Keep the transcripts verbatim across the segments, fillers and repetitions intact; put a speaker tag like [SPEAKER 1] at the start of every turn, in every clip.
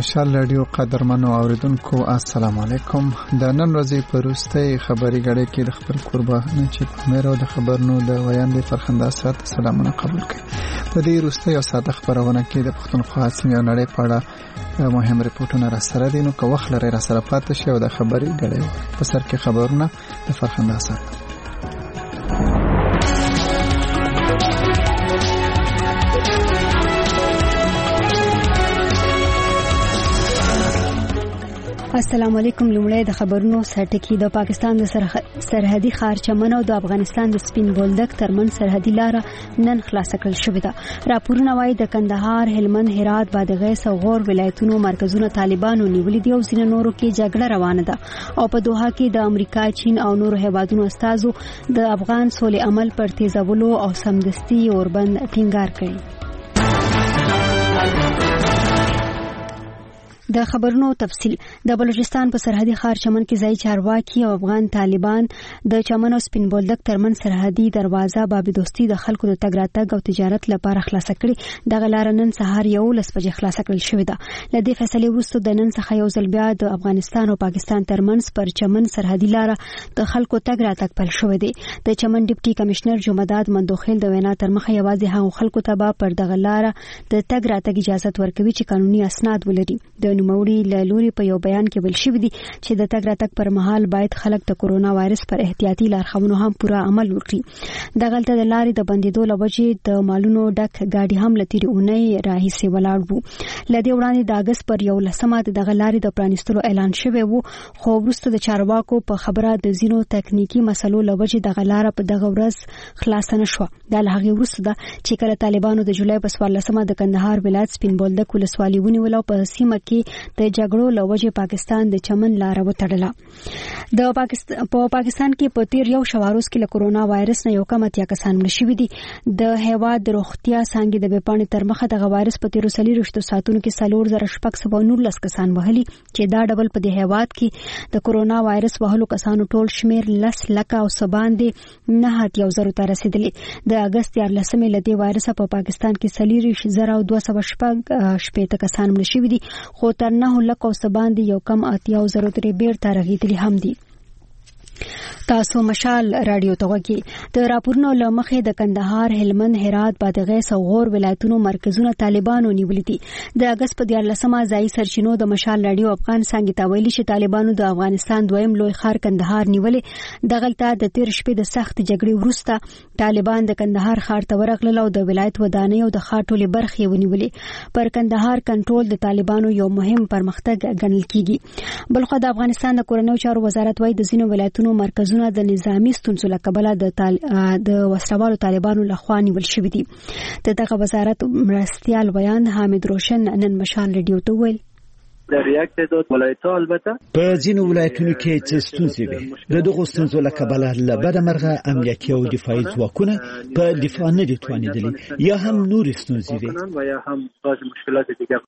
[SPEAKER 1] مشال رادیو قدرمنو اوریدونکو السلام علیکم. د نن ورځې پروستۍ خبري غړي کې د خپل قربانو چې په مېرو د خبرونو د ویاندې فرخنده سات سلامونه قبول کړي. په دې روستۍ او ساده خبرونه کې د پښتونخوا سیمې او نړۍ په اړه مهم ریپورتونه را سره دي، نو که وخت لري را سره پاتې شئ او د خبري غړي په سر کې خبرونه د فرخنده سات.
[SPEAKER 2] السلام علیکم. لومړی د خبرونو سرټکی. د پاکستان د سرحدي ښار چمن او د افغانستان د سپین بولدک ترمن سرحدي لاره نن خلاصه کړل شوې ده. راپورونه وايي د کندهار، هلمند، هرات، بادغیس او غور ولایتونو مرکزونه طالبانو نیولې دي او ځینې نورو کې جګړه روانه ده. او په دوحه کې د امریکا، چین او نورو هیوادونو استازو د افغان سولې عمل پر تیزولو او سمدستي اوربند ټینګار کړي. د خبرونو تفصیل. د بلوچستان په سرحدي ښار چمن کې ځای چارواکي او افغان طالبان د چمن او سپین بولدک ترمن سرحدي دروازه باب دوستي د خلکو د تګ راتګ او تجارت لپاره خلاصه کړي. دغه لار نن سهار یولس بجې خلاصه کړل شوې ده. له دې فیصلې وروسته د نن څخه یو ځل بیا د افغانستان او پاکستان ترمنځ پر چمن سرحدي لار د خلکو تګ راتګ پیل شوی دی. د چمن ډیپټي کمشنر جمعداد مندوخیل د وینا تر مخه یوازې هغو خلکو ته به پر دغه لار د تګ راتګ اجازه ورکوي چې قانوني اسناد ولري. د نوموړي له لوري په یو بیان کې ویل شوی دی چې د تګ راتګ پر مهال باید خلک د کورونا وایرس پر احتیاطي لارښوونو هم پوره عمل وکړي. دغلته د لارې د بندیدو له وجې د مالونو ډک ګاډي هم له تېرې اونۍ راهیسې ولاړ وو. له دې وړاندې د اګست پر یولسمه د دغه لارې د پرانیستلو اعلان شوی وو، خو وروسته د چارواکو په خبره د ځینو تکنیکي مسلو له وجې دغه لاره په دغه ورځ خلاصه نه شوه. دا له هغې وروسته ده چې کله طالبانو د جولای په څوارلسمه د کندهار ولایت سپین بولدک ولسوالي ونیوله او په سیمه کې د جګړو له وجې پاکستان د چمن لاره وتړله. د پاکستان په پاکستان کې په تیر یو شواروز کې له کورونا وایرس نه یو کم اتیا کسان مړه شوي دي. د هیواد د روغتیا څانګې د ویبپاڼې تر مخه دغه وایرس په تیرو څلوېښتو ساعتونو کې څلور زره شپږ سوه نولس کسان وهلي، چې دا ډول په دې هیواد کې د کورونا وایرس وهلو کسانو ټول شمیر لس لکه او څه باندې نه اتیا زرو ته رسېدلی. د اګست دیارلسمې له دې وایرسه په پاکستان کې څلېرویشت زره او دوه سوه شپږ شپېته کسان مړه شوي دي، خو تر نهو لکو او څه باندې یو کم اتیا زرو ترې بیرته رغېدلي هم دي. تاسو مشال رادیو ته غوږی. د راپورونو له مخې د کندهار، هلمند، هرات، بادغیس او غور ولایتونو مرکزونه طالبانو نیولي دي. د اګست په دیارلسمه ځایي سرچینو د مشال رادیو افغان څانګې ته ویلي چې طالبانو د افغانستان دویم لوی ښار کندهار نیولې. دغلته د تیر شپې د سخت جګړې وروسته طالبان د کندهار ښار ته ورغلل او د ولایت ودانۍ او د ښار ټولې برخې ونیولې. پر کندهار کنټرول د طالبانو یو مهم پرمختګ ګڼل کیږي. بلخو د افغانستان د کورنیو چارو وزارت وايي د ځینو ولایتونو مرکزونه د نظامی ستونزو له کبله د تال... د وسلوالو طالبانو لخوا نیول شوي دي. د دغه وزارت مرستیال ویان حامد روشن نن مشال رادیو ته ویل
[SPEAKER 3] در یک تعداد ولایت‌ها البته
[SPEAKER 4] په ځینو ولایتونو کې چې ستونزې وي، د دغو ستونزو له کبله له بده مرغه امنیتي او دفاعي ځواکونه په دفاع نه دي توانېدلي یا هم نورې ستونزې وي
[SPEAKER 3] و یا هم بعض مشکلات دیگر.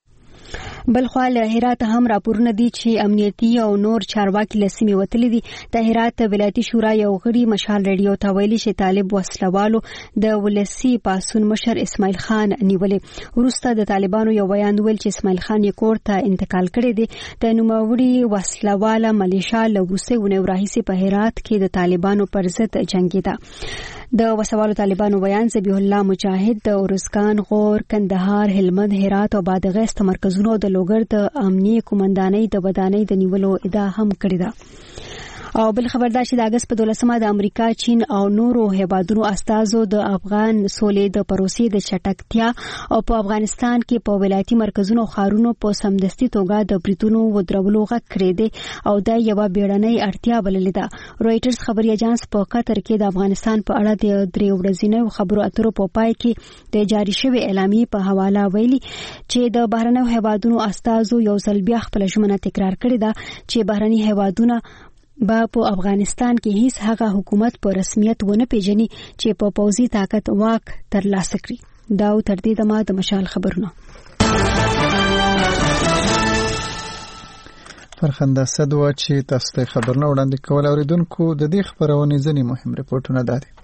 [SPEAKER 2] بلخوا له هرات هم راپورونه دي چې امنیتي او نور چارواکي له سیمې وتلي دي. د هرات ولایتي شورا یو غړي مشال رادیو ته ویلي چې طالب وسلوالو د ولسي پاڅون مشر اسماعیل خان نیولې. وروسته د طالبانو یو بیان ویل چې اسماعیل خان یې کور ته انتقال کړی دی. د نوموړي وسلواله ملیشا له وروستۍ اونۍ راهیسې په هرات کې د طالبانو پر ضد جنګېده. د وسوالو طالبانو بیان ذبیح الله مجاهد د ارزګان، غور، کندهار، هلمند، هرات او بادغیس مرکزونو د لوګر د امنیه قومندانۍ د ودانۍ د نیولو ادعا هم کړې ده. او بل خبردار چې د اګست په دولسمه د امریکا، چین او نورو هیوادونو استازو د افغان سولې د پروسې د چټکتیا او په افغانستان کې په ولایتي مرکزونو خارونو په سمدستي توګه د بریتونو ودرولو غږ کړی دی او دا یو بیړنۍ اړتیا بللې ده. رويټرز خبري اژانس په قطر کې د افغانستان په اړه د درې ورځې خبرو اترو په پای کې د جاری شوی اعلامیې په حواله ویلي چې د بهرنیو هیوادونو استازو یو ځل بیا خپل ژمنه تکرار کړې ده چې بهرني هیوادونه با په افغانستان کې هیڅ هغه حکومت په رسمیت ونه پیژني چې په پوځي طاقت واک ترلاسه کړي. دا تر دې دمه د مشال خبرونه.
[SPEAKER 1] فرخنده صدوا چې تاسو ته خبرونه وړاندې کول اوریدونکو د دې خبرونه ځنی مهم ریپورتونه دادي.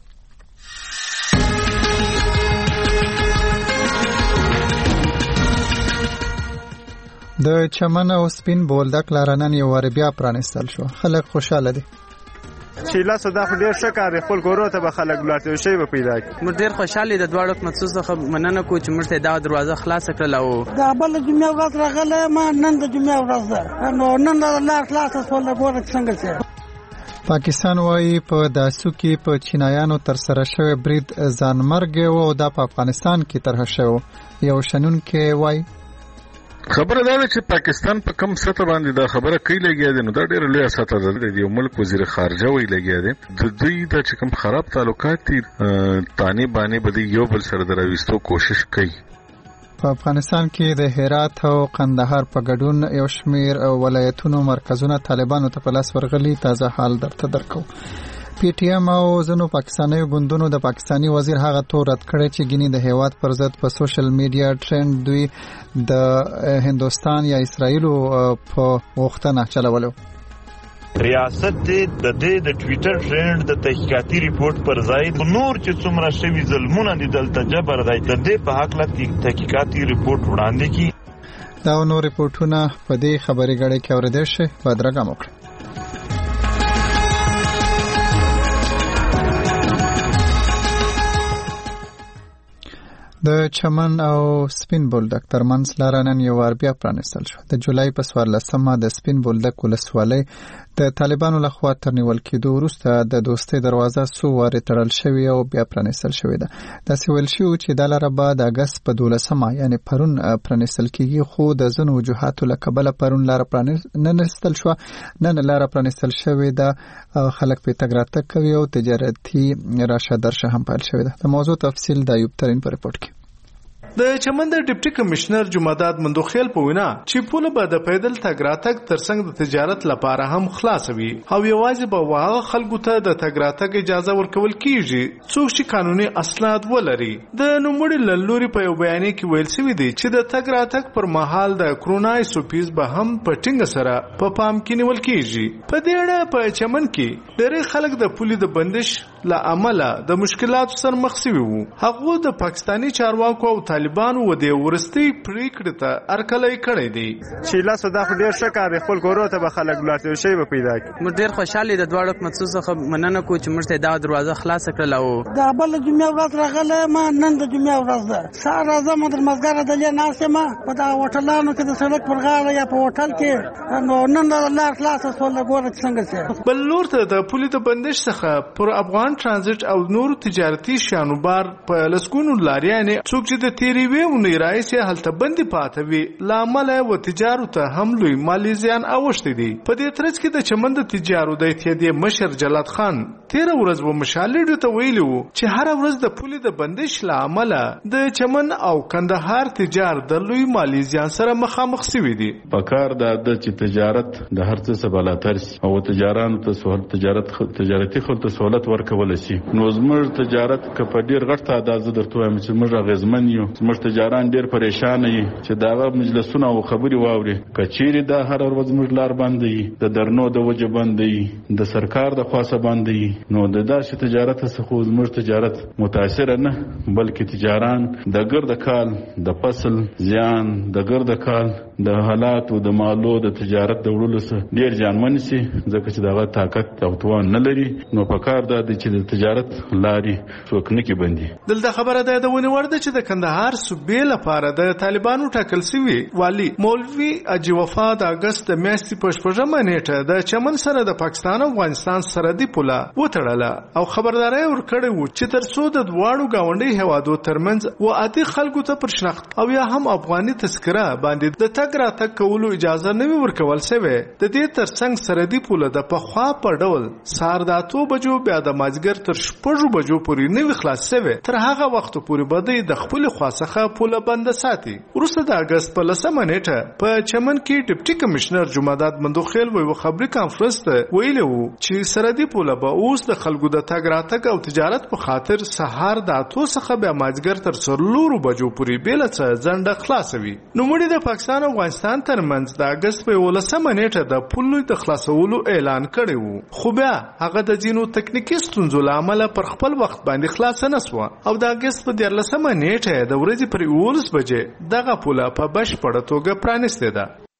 [SPEAKER 1] د چمن او سپین بولدک لاره نن یو وار بیا پرانیستل شو. خلک خوشاله دي.
[SPEAKER 5] چې لاسو دا ډیر ښه کار دی، خپل کورو ته به خلک لاړ شي به پیدا کړي.
[SPEAKER 6] موږ ډیر خوشاله د دواړو حکومت څخه مننه کوو چې موږ ته دا دروازه خلاص کړل. او
[SPEAKER 7] دا بل جمعه ورځ راغله ما نن د جمعه ورځ ده نو نن د لار خلاص سول ګور څنګه شه.
[SPEAKER 1] پاکستان وايي په داسو کې په چینایانو تر سره شوی برید ځانمرګ او د افغانستان کې طرح شو. یو شنن کې وايي
[SPEAKER 8] خبره دا چې پاکستان په کم سطح باندې دا خبره کوي لګیا دي، نو دا ډېر لوی سطح ده. د یو ملک وزیر خارجه وی لګیا دي د دوی د چې کوم خراب تعلقات دي تانی باندې بده یو بل سره دراويستو کوشش کوي.
[SPEAKER 1] په افغانستان کې د هرات او قندهار په ګډون یو شمیر ولایتونو مرکزونه طالبانو ته په لاس ورغلي. تازه حال درته درکو. پی ټی ایم او ځنو پاکستاني ګوندونو د پاکستاني وزیر هغه تور رد کړی چې ګینی د هیواد پر ضد په سوشل میډیا ټرند دوی د هندستان یا اسرائیل په وختنه چلولو.
[SPEAKER 9] ریاست د دې د ټویټر ټرند د تحقیقاتي ریپورت پر ځای نور چې څومره شوی ظلمونه دي دلته جبر دی د دې په حق لته تحقیقاتي ریپورت وړاندې کی.
[SPEAKER 1] دا نور ریپورتونه په دې خبري غړي کې اوریدل شي. بدرګه موکړه. د چمن او سپین بولدک ترمنځ لاره نن یو وار بیا پرانیستل شو. د جولای په څوارلسمه د سپین بولدک ولسوالۍ د طالبانو لخوا تر نیول کېدو وروسته د دوستۍ دروازه څو وارې تړل شوې او بیا پرانیستل شوې ده. داسې ویل شوي چې دا لاره به د اګست په دولسمه یعنې پرون پرانیستل کېږي، خو د ځینو وجوهاتو له کبله پرون لاره نه نستل شوه. نن لاره پرانیستل شوې ده، خلک پرې تګ راتګ کوي او تجارتي راشه درشه هم پیل شوې ده. د موضوع تفصیل د ایوب ترین په رپورټ کې.
[SPEAKER 10] د چمن د ډیپټي کمشنر جمعداد مندوخیل په وینا چې پوله به د پیدل تګ راتګ ترڅنګ د تجارت لپاره هم خلاصوي او یوازې به واغه خلکو ته د تګ راتګ اجازه ورکول کیږي څوک چې قانوني اسناد ولري. د نوموړي لوري په یو بیان کې ویل شوی دی چې د تګ راتګ پر مهال د کرونا سوپیز به هم په ټینګ سره په پام کې نیول کیږي. په دې اړه په چمن کې ډېر خلک د پولي د بندش له امله د مشکلاتو سره مخ شوي وو. هغه د پاکستاني چارواکو او طالبانو و د ورستي پریکړه ته ارکلای کړی دی
[SPEAKER 5] چې لاسو دا ډیر ښه کار دی، خپل کورو ته به خلک لاړ شي به پیدا کړي.
[SPEAKER 6] موږ ډیر خوشاله د دواړو حکومت څخه مننه کوو چې موږ ته دا دروازه خلاص کړل. او
[SPEAKER 7] دا بل جمعه ورځ راغله ما نن د جمعه ورځ ده سار راځم د مزګر د لیا ناسمه په دا هوټلانو کې د سړک پر غاړه یا په هوټل کې نو نن د لار خلاص سول ګور څنګه شه.
[SPEAKER 10] بل لور ته د پولیس د بندش څخه پر افغان ترانزیت او نور تجارتي شانوبار په لسګونو لاریانې څوک چې د تیری ویونی رئیس هلته بندي پاتوي لامل و تجارو ته هم لوی مالی زیان اوښتي دي. په دې ترڅ کې د چمن د تجارو د اتحادیې مشر جلال خان تیر ورځ و مشالډو ته ویلو چې هر ورځ د پولی د بندش لامل د چمن او کندهار تجار د لوی مالی زیان سره مخامخ شوي دي.
[SPEAKER 11] په کار د چې تجارت د هر څه سبالاتر شي او تجارانو ته سہولت تجارت تجارتي خلک سہولت ورکول شي. نو زموږ تجارت که په ډیر غټ تعداد درته وایم چې موږ غزمن یو، زموږ تجاران ډیر پریشان دي چې دا مجلسونه او خبري واوري. کچيري دا هر ورځ موږ لار باندې د درنو د وجه باندې د سرکار د خاصه باندې نو د داسې تجارت څخه زموږ تجارت متاثر نه بلکې تجاران د ګرد کال د فصل زیان د ګرد کال د حالات او د مالو د تجارت د وړلو سره ډیر ځانمن شي ځکه چې دغه طاقت او توان نه لري. نو په کار دا چې د تجارت لاري څوک نه کې بندي.
[SPEAKER 10] دلته خبره ده د ونی ورده چې د کندهار صوبې لپاره د طالبانو ټاکل شوی والی مولوی اجي وفا د اگست د میاشتې په شپږمه نیټه د چمن سره د پاکستان او افغانستان سرحدي پوله وتړله او خبرداري ورکړې و چې تر څو د دواړو گاونډي هوادو ترمنځ و اتی خلکو ته پر شناخت او یا هم افغاني تذکره باندې د تګ راتګ کولو اجازه نه ورکول شوی. د دې ترڅنګ سرحدي پوله د پخوا په ډول سار د اتو بجو بیا د مازګر تر شپږو بجو پورې نه خلاص شوی. تر هغه وخت پورې بده د خپل خاصه پوله بند ساتي. وروسته د اگست په لسمه نیټه په چمن کې ډیپټي کمشنر جمعداد مندوخیل ویو خبري کانفرنس ته ویلو چې سرحدي پوله به اوس د خلکو د تګ راتګ او تجارت په خاطر سهار د اتو څخه بیا مازګر تر څلورو بجو پورې بیل څه ځنډه خلاصوي. نو مړي د پاکستان او افغانستان ترمنځ د اگست په لسمه نیټه د پولو د خلاصولو اعلان کړی وو، خو بیا هغه د ځینو تکنیکی ستونزو له امله پر خپل وخت باندې خلاص نه شو او د اگست په دیارلسمه نیټه د ورځې پر اوولس بجې دغه پوله په بشپړه توګه پرانیستې ده.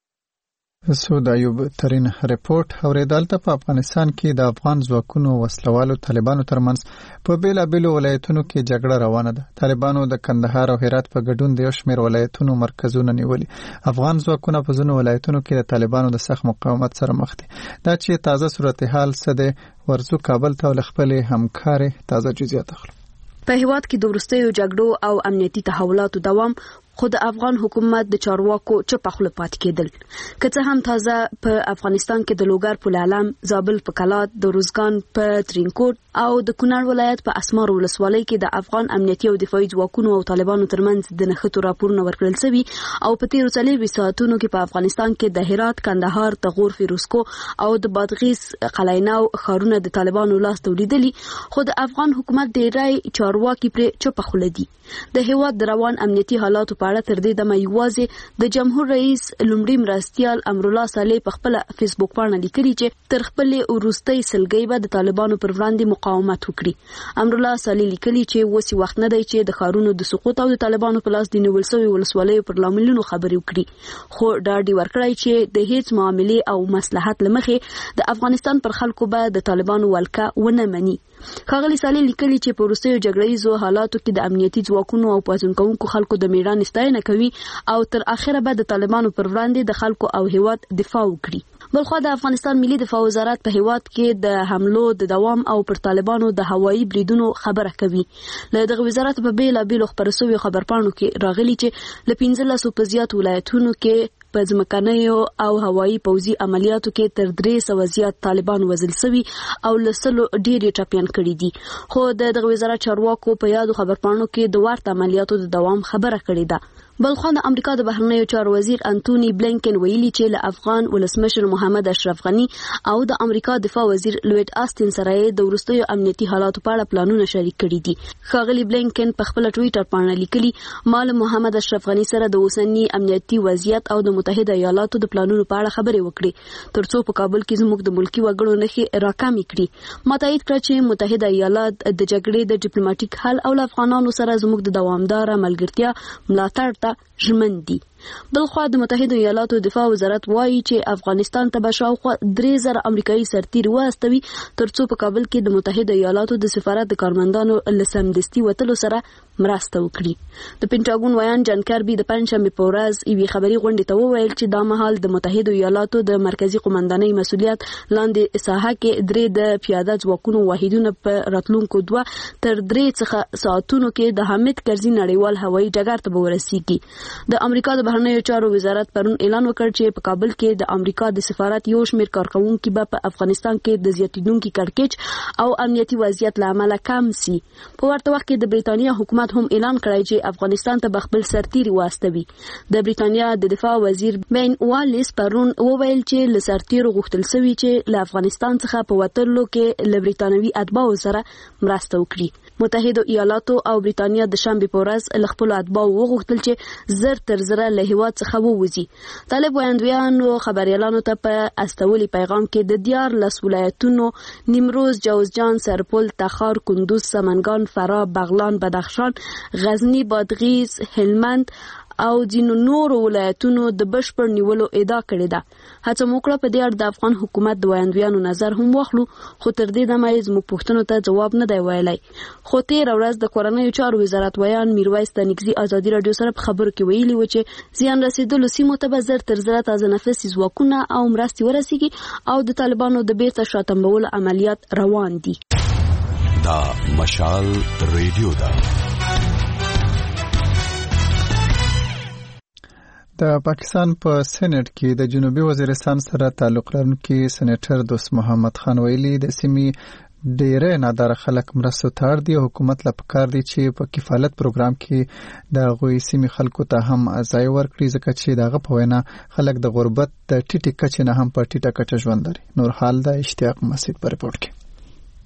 [SPEAKER 1] سود ایوب ترين ریپورت اوریدل ته په افغانستان کې د افغان ځواکونو وسلوالو طالبانو ترمنځ په بیلا بیلو ولایتونو کې جګړه روانه ده. طالبانو د کندهار او هرات په ګډون د یو شمېر ولایتونو مرکزونه نیولي. افغان ځواکونه په ځینو ولایتونو کې د طالبانو د سخت مقاومت سره مخ دي. دا چې تازه صورتحال څه دی، ورزو کابل ته ول خپل همکارې تازه جزئیات اخلو.
[SPEAKER 12] په هیواد کې د وروستیو جګړو او امنیتي تحولاتو دوام خو د افغان حکومت د چارواکو چپه خوله پاتې کېدل. که څه هم تازه په افغانستان کې د لوګر په لالم، زابل په کلات، د روزګان په ترینکوټ او د کونړ ولایت په اسمار ولسوالۍ کې د افغان امنیتي او دفاعي ځواکونو او طالبانو ترمنځ د نښتو راپورونه ورکړل شوي او په تیرو څلوېښتو ساعتونو کې په افغانستان کې د هرات، کندهار، تغور، فیروزکو او د بادغیس قلعه‌نو ښارونه د طالبانو لاس ته ولیدلي، خو د افغان حکومت ډیری چارواکي پرې چپه خوله دي. د هیواد د روان امنیتي حالاتو په اړه تر دې دمه یوازې د جمهور رئیس لومړي مرستیال امرالله صالح په خپل فیسبوک باندې لیکلي چې تر خپلې وروستۍ سلګۍ به د طالبانو پر وړاندې مقاومت وکړي. امرالله صالح لیکلي چې اوس وخت نه دی چې د ښارونو د سقوط او د طالبانو په لاس د نیول شویو ولسوالیو پر لاملونو خبرې وکړي، خو ډاډ ورکړی چې د هیڅ معاملې او مصلحت له مخې د افغانستان پر خلکو به د طالبانو ولکه ونه مني. ښاغلي صالح لیکلي چې په وروستیو جګړیزو حالاتو کې د امنیتي ځواکونو او پاڅون کوونکو خلکو د میړانې ستاینه کوي او تر اخره به د طالبانو پر وړاندې د خلکو او هیواد دفاع وکړي. بلخوا د افغانستان ملي دفاع وزارت په هیواد کې د حملو د دوام او پر طالبانو د هوایي بریدونو خبره کوي. له دغه وزارت په بیلا بیلو خبرو شویو خبرپاڼو کې راغلي چې له پنځلسو په زیات ولایتونو کې په ځمکنیو او هوایي پوځي عملیاتو کې تر درې سوه زیات طالبان وژل شوي او له سلو ډېر ټپیان کړي دي. خو د دغه وزارت چارواکو په یادو خبرپاڼو کې د ورته عملیاتو د دوام خبره کړې ده. بلخوا د امریکا د بهرنیو چارو وزیر انټونی بلینکن ویلي چې له افغان ولسمشر محمد اشرف غنی او د امریکا دفاع وزیر لوید آستین سره د وروستیو امنیتي حالاتو په اړه پلانونه شریک کړي دي. ښاغلي بلینکن په خپل ټویټر باندې لیکلي، ما له محمد اشرف غنی سره د اوسنی امنیتي وضعیت او د متحده ایالاتو د پلانونو په اړه خبرې وکړې ترڅو په کابل کې زموږ د ملکی وګړو نښې راکمې کړي. ما تایید کړ چې متحده ایالات د جګړې د ډیپلوماټیک حل او له افغانانو سره زموږ د دوامداره ملګرتیا ملاتړ ته ژمن دي. بلخوا د متحده ایالاتو دفاع وزارت وایي چې افغانستان ته به شاوخوا درې زره امریکایي سرتیري واستوي ترڅو په کابل کې د متحده ایالاتو د سفارت د کارمندانو له سمدستي وتلو سره مرسته وکړي. د پینټاګون ویان جان کاربي د پنځشنبې په ورځ یوې خبري غونډې ته وویل چې دا مهال د متحده ایالاتو د مرکزی قومندانۍ مسؤلیت لاندې ساحه کې درې د پیاده ځواکونو واحدونه په راتلونکو دوه تر درې څخه ساعتونو کې د حامد کرزي نړیوال هوایي ډګر ته ورسیږي. د امریکا د بهرنیو چارو وزارت پرون اعلان وکړ چې په کابل کې د امریکا د سفارت یو شمېر کارکونکي به په افغانستان کې د زیاتیدونکي کړکېچ او امنیتي وضعیت له امله کم سي. په ورته وخت کې د بریتانیا حکومت هم اعلان کړی چې افغانستان ته خپل سرتیري واستوي. د بریتانیا د دفاع وزیر بین والیس پرون وویل چې له سرتیرو غوښتل شوی چې له افغانستان څخه په وتلو کې له بریتانوي اتباعو سره مرسته وکړي. متحده ایالاتو او بریتانیا د شنبې په ورځ له خپلو اتباعو وغوښتل چې زر تر زره له هیواد څخه ووځي. طالب وړاندویانو خبریالانو ته په استولي پیغام کې د دیارلس ولایتونو نیمروز، جوزجان، سرپل، تخار، کندوز، سمنگان، فراه، بغلان، بدخشان، غزنی، بادغیس، هلمند او ځینو نورو ولایتونو د بشپړ نیولو ادعا کړې ده. هڅه مو کړه په دې اړه د افغان حکومت د وړاندویانو نظر هم واخلو، خو تر دې دمه یې زموږ پوښتنو ته ځواب نه دی ویلی. خو تېره ورځ د کورنیو چارو وزارت ویان میرویس تنګزي ازادي راډیو سره په خبرو کې ویلي و چې زیان رسېدلو سیمو ته به زر تر زره تازه نفسي ځواکونه او مرستې ورسیږي او د طالبانو د بیرته شاتمبولو عملیات روان دي.
[SPEAKER 13] دا مشال ریډیو ده.
[SPEAKER 1] د پاکستان په سېنات کې د جنوبي وزیرستان سره تعلق لرونکي سېنیټر دوست محمد خان ویلي د سیمې ډېر نادار خلک مرستو ته اړ دي او حکومت له پکار دي چې په کفالت پروګرام کې د غوي سیمې خلکو ته هم ځای ورکړي ځکه چې دغه په وینا خلک د غربت د ټیټي کچې نه هم په ټیټه کچه ژوند لري. نور حال د اشتیاق مسعود په رپورټ کې.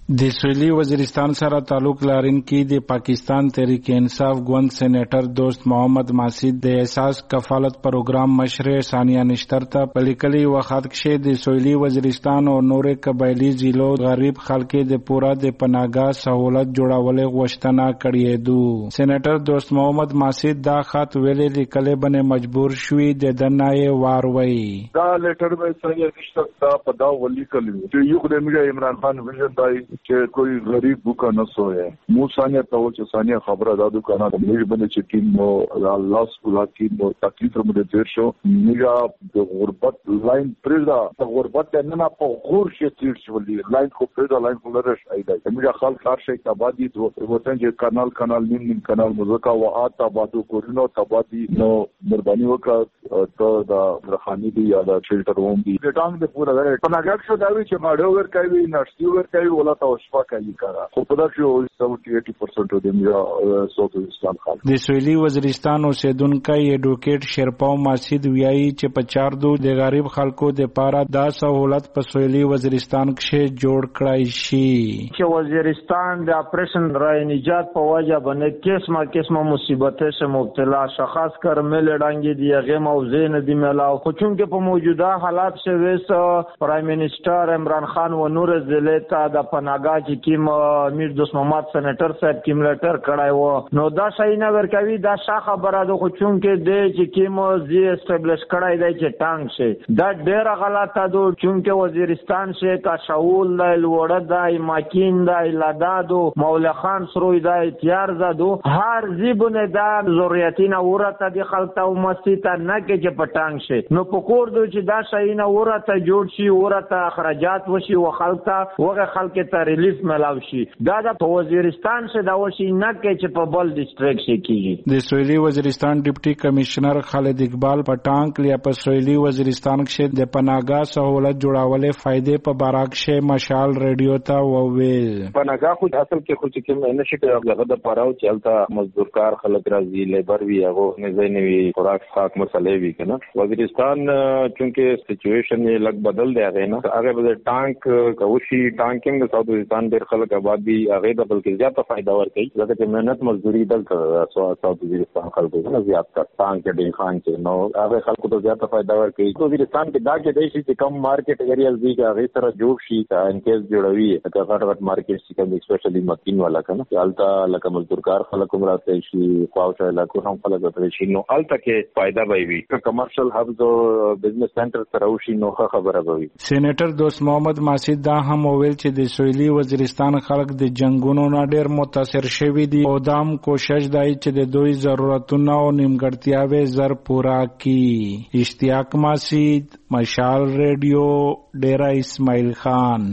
[SPEAKER 14] د سویلي وزیرستان سره تعلق لرونکي د پاکستان تحریک انصاف ګوند سېنیټر دوست محمد ماسید د احساس کفالت پروګرام مشر ثانیه نشتر ته په لیکلي وخت کې د سویلي وزیرستان او نورې قبایلی ضلعو غریب خلک د پورا د پناهګاه سہولت جوړولو غوښتنه کړې ده. سېنیټر دوست محمد ماسید دا خط ویلې لیکلې باندې مجبور شوی د دنای واروي
[SPEAKER 15] دا لیټر به څنګه نشته دا په دا ولي کړی چې یو د میډیا عمران خان ویژن دای چې کوئی غریب بوکا نه سوې مو ثانیه ته چې ثانیه خبره دا دکانه د میډیا باندې چې ټیم مو الله سکولا کې مو تکلیف مو د تیر شو میډیا د غربت لاین پردا د غربت نه په غور شي تیر شو لاین کو پردا لاین کو لرش ایدا میډیا خلک کار شي تبادی د وطن چې کانال کانال نیم نیم کانال مزکا و آتا بادو کورینو تبادی نو مهرباني وکړه ته دا رخانی دی یا دا شیلټر ہوم دی د ټانګ د پورا غره پناګک شو دا وی چې ماډو ور کوي نشتی ور کوي ولا تا شپه کوي کارا خو په دا کې سبعين eighty percent د میرا سوت اسلام خان
[SPEAKER 14] د سویلي وزیرستان اوسیدونکو ایډوکیټ شیرپاو ماسید ویایي چې په چار دو د غریب خلکو د پاره دا سہولت په سویلي وزیرستان کې جوړ کړای شي
[SPEAKER 16] چې وزیرستان د اپریشن رای نجات په وجه باندې قسمه قسمه مصیبتې سره مبتلا شخص کر مل ډنګي دی هغه موضوع نه دی ملاو خو چونکه په موجوده حالات کې وس پرایم منسٹر عمران خان و نور ضلع ته د پناګا چې کیم میر دوست محمد سېنیټر صاحب کیم لیټر کړای و نو دا شای نه ورکوي دا شا خبره ده خو چونکه د چې کیم زی اسټابلیش کړای دی چې ټانګ شي دا ډیر غلطه ده چونکه وزیرستان شي کا شاول د وړه د ماکین د لادادو مولا خان سروي د تیار زادو هر زیبونه د ضرورتینه ورته د خلک او مسیته نه کې چې پټانګ شي نو پکور دو چې دا شای نه ورته جوړ شي ورته اخراجات وشي او خلک ته وغه خلک ته ریلیف ملاو شي دا د وزیرستان څخه دا وشي نه کې چې په بل ډیسټریکټ شي کیږي
[SPEAKER 14] د سویلي وزیرستان ډیپټي کمشنر خالد اقبال پټانک لیا په سویلي وزیرستان کې د پناهګاه سہولت جوړولې فائدې په باراک شه مشال ریډیو ته وویل
[SPEAKER 17] پناهګاه خو اصل کې خو چې کوم نه شي هغه د پاراو چلتا مزدور کار خلک راځي لیبر وی هغه نه ځنی خوراک خاک مسلې وی کنه وزیرستان چونکه سچويشن یې لګ بدل دی هغه نه هغه به ټانک کوشي ټانکینګ ساوث وزیرستان ډېر خلک آباد دي هغه د بلکې زیاته فائدہ ورکړي ځکه چې مهنت مزدوري دلته ساوث وزیرستان خلکو نه زیات کار ټانک کې خان چې نو هغه خلکو ته زیاته فائدہ ورکړي وزیرستان کې دا کې دی چې کم مارکیټ ایریاز دي هغه سره جوړ شي کا ان کیس جوړوي هغه غټ غټ مارکیټ چې کوم اسپیشلی مکین والا کنه التا لکه مزدور کار خلکو راته شي خواوشه علاقو هم خلک راته شي نو التا کې فائدہ به وي کمرشل هبز او بزنس سنټر سره وشي نو خبره به وي
[SPEAKER 14] سېنیټر دوست محمد ماسید دا هم ویل چې د سویلي وزیرستان خلک د جنگونو نه ډېر متاثر شوي دي او دام کوشش دی چې د دوی ضرورتونه او نیمګړتیاوې زر پورا کړي. اشتیاق ماسید مشال ریډیو ډیرا اسماعیل خان.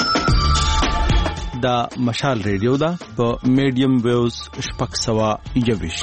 [SPEAKER 18] دا مشال ریډیو دا په میډیم ویوز شپږ سوه یوویش.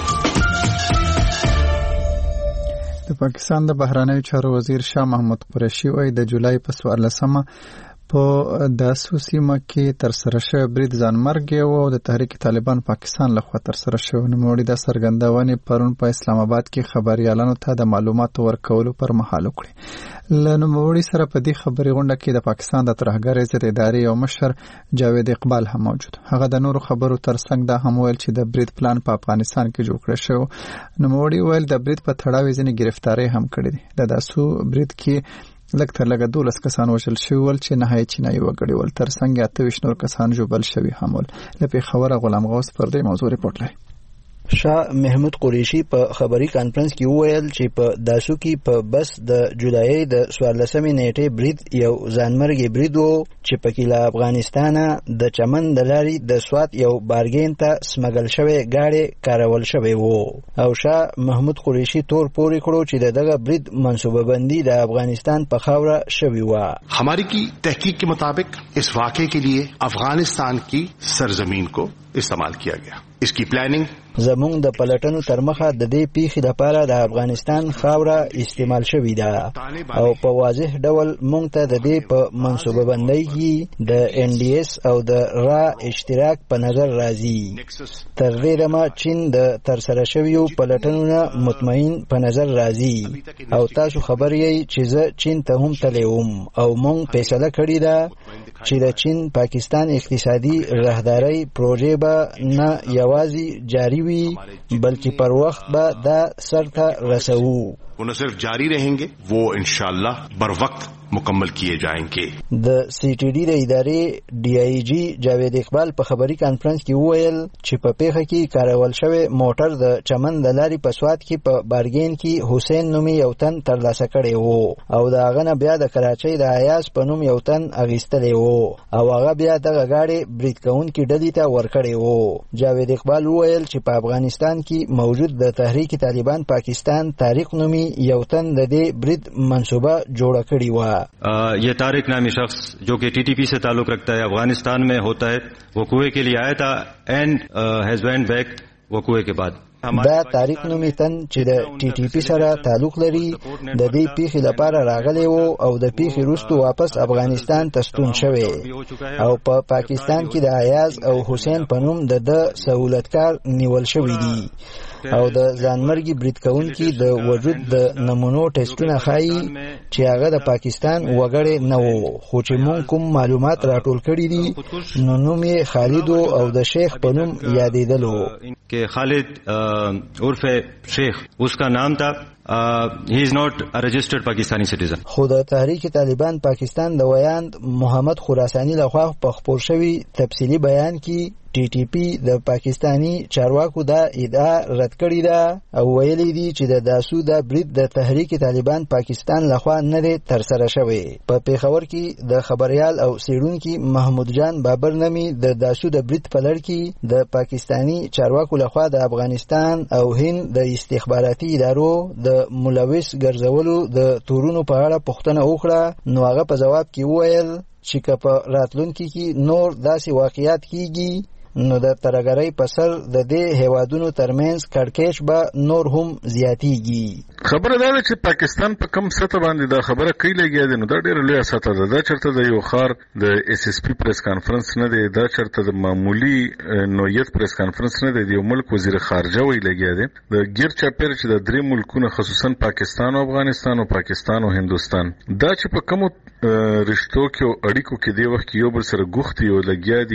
[SPEAKER 1] د پاکستان د بهرنیو چارو وزیر شاه محمود قریشي وايي د جولای په څوارلسمه په داسو سیمه کې تر سره شوی برید ځانمرګ او د تحریک طالبان پاکستان لخوا تر سره شوی نوموړي د څرګندونې پرون په اسلام آباد کې خبريالانو ته د معلوماتو ورکولو پر مهال وکړي. له نوموړي سره په دې خبري غونډه کې د پاکستان د ترهګر عزت ادارې او مشر جاوید اقبال هم موجود. هغه د نورو خبرو ترڅنګ دا هم ویل چې د برید پلان په افغانستان کې جوړ کړی شو. نوموړي ویل د برید په تړاو ځینې گرفتاری هم کړې دي. د داسو برید کې لږ تر لږه دولس کسان وژل شوي ول چې نهایي چینایي وګړي ول ترڅنګ اته ویشت نور کسان ژوبل شوي هم ول. له پېښوره غلام غوث پر دې موضوع ریپورټ لري.
[SPEAKER 19] شاه محمود قریشي په خبري کانفرنس کې وویل چې په داسو کې په بس د جولای د څوارلسمې نیټې برید یو ځانمرګي برید و چې په کې له افغانستان د چمن د لارې د سوات یو بارګین ته سمګل شوی گاډي کارول شوی وو. او شاه محمود قریشي تور پورې کړو چې دغه برید منصوبه بندي د افغانستان په خاوره شوی و.
[SPEAKER 20] हमारी की तहकीक के मुताबिक इस वाक़े के लिए अफगानिस्तान की सरजमीन को इस्तेमाल किया गया. इसकी प्लानिंग
[SPEAKER 19] زمونږ د پلټنو تر مخه د دې پیښې لپاره د افغانستان خاوره استعمال شوې ده او په واضح ډول مونږ ته د دې په منصوبه بندۍ کې د ان ډي اس او د را اشتراک په نظر راځي. تر دې دمه چین د ترسره شویو پلټنو نه مطمئن په نظر راځي او تاسو خبر یې چې زه چین ته هم تللی وم او مونږ فیصله کړې ده چې د چین پاکستان اقتصادي راهداري پروژې به نه یوازې جاری وي بلکې پر وخت به دا سرته رسوو.
[SPEAKER 20] वो न सिर्फ जारी रहेंगे, वो इंशाअल्लाह बर वक्त मुकम्मल किए जाएंगे.
[SPEAKER 19] د سی ټي ډي د ادارې ډي آی جی جاوید اقبال په خبري کانفرنس کې وویل چې په پیښه کې کارول شوی موټر د چمن د لارې په سواد کې په بارګین کې حسین نومي یو تن ترلاسه کړی وو او د هغه نه بیا د کراچۍ د ایاز په نوم یو تن اخیستلی وو او هغه بیا دغه ګاډي برید کوونکي ډلې ته ورکړی وو. جاوید اقبال وویل چې په افغانستان کې موجود د تحریک طالبان پاکستان طارق نومي یو تن د دې برید منصوبه جوړه کړې وه.
[SPEAKER 21] ये तारिक नामी शख्स जो कि टीटीपी से ताल्लुक रखता है, अफगानिस्तान में होता है, वो कुएं के लिए आया था एंड हैज वेंट बैक वो कुएं के बाद.
[SPEAKER 19] دا طارق نومي تن چې د ټي ټي پی سره تعلق لري د دې پیښې لپاره راغلی وو او د پیښې وروسته واپس افغانستان ته ستون شوی او په پا پاکستان کې د ایاز او حسین په نوم د د سہولتکار نیول شوی دي او د ځانمرګي برید کوونکي د وجود د نمونو ټیسټونه ښایي چې هغه د پاکستان وګړی نه وو خو چې مونږ کوم معلومات راټول کړي دي نو نوم یې خالد او د شیخ په نوم یادېدلو
[SPEAKER 21] कि खालिद उर्फ शेख उसका नाम था. He is not a registered Pakistani citizen.
[SPEAKER 19] خو د تحریک طالبان پاکستان د ویاند محمد خراسانی لخوا په خپور شوی تفصیلی بیان کې ټي ټي پی د پاکستانی چارواکو دا ادعا رد کړې ده او ویلي دي چې د داسو د برید د تحریک طالبان پاکستان لخوا نه دی ترسره شوی. په پیښور کې د خبريال او سیډونکي محمود جان بابر نامي د داسو د برید په لړ کې د پاکستانی چارواکو لخوا د افغانستان او هند د استخباراتي ادارو د ملوث ګرځولو د تورونو په اړه پوښتنه وکړه نو هغه په جواب کې وویل چې که په راتلونکي کې نور داسې واقعیات کیږي نو د ترګرۍ په سر د دې هیوادونو ترمنځ کړکېچ به نور هم زیاتیږي.
[SPEAKER 8] خبره دا ده چې پاکستان په کم سطح باندې دا خبره کوي لګیا دي نو دا ډېره لویه سطح ده. دا چېرته د یو ښار د ایس ایس پي پریس کانفرنس نه دی, دا چېرته د معمولي نوعیت پریس کانفرنس نه دی, د یو ملک وزیر خارجه وی لګیا دی. د ګیر چاپېره چې د درې ملکونه خصوصا پاکستان او افغانستان او پاکستان او هندوستان دا چې په کومو رشتو کې او اړیکو کې دی وخت یو بل سره ګوښتي او لګیا دي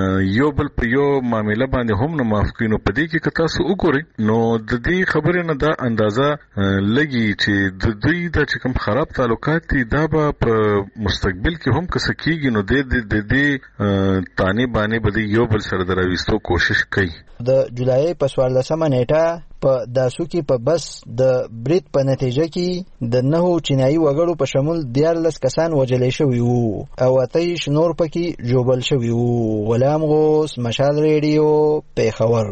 [SPEAKER 8] یو بل په یو معامله باندې هم نه معاف کړي نو په دې کې که تاسو وګورئ نو د دې خبرې نه دا اندازه لګي چې د دوی د چې کوم خراب تعلقات دي دا به په مستقبل کې هم که څه کېږي نو د دې تانې بانې به یو بل سره د راویستو کوشش کوي.
[SPEAKER 19] د جولای په څوارلسمه نیټه په داسو کې په بس د برید په نتیجه کې د نهو چینایي وګړو په شمول دیارلس کسان وژل شوي وو او اتهیش نور پکې جوبل شوي وو. غلام غوث، مشال ریډیو، پیښور.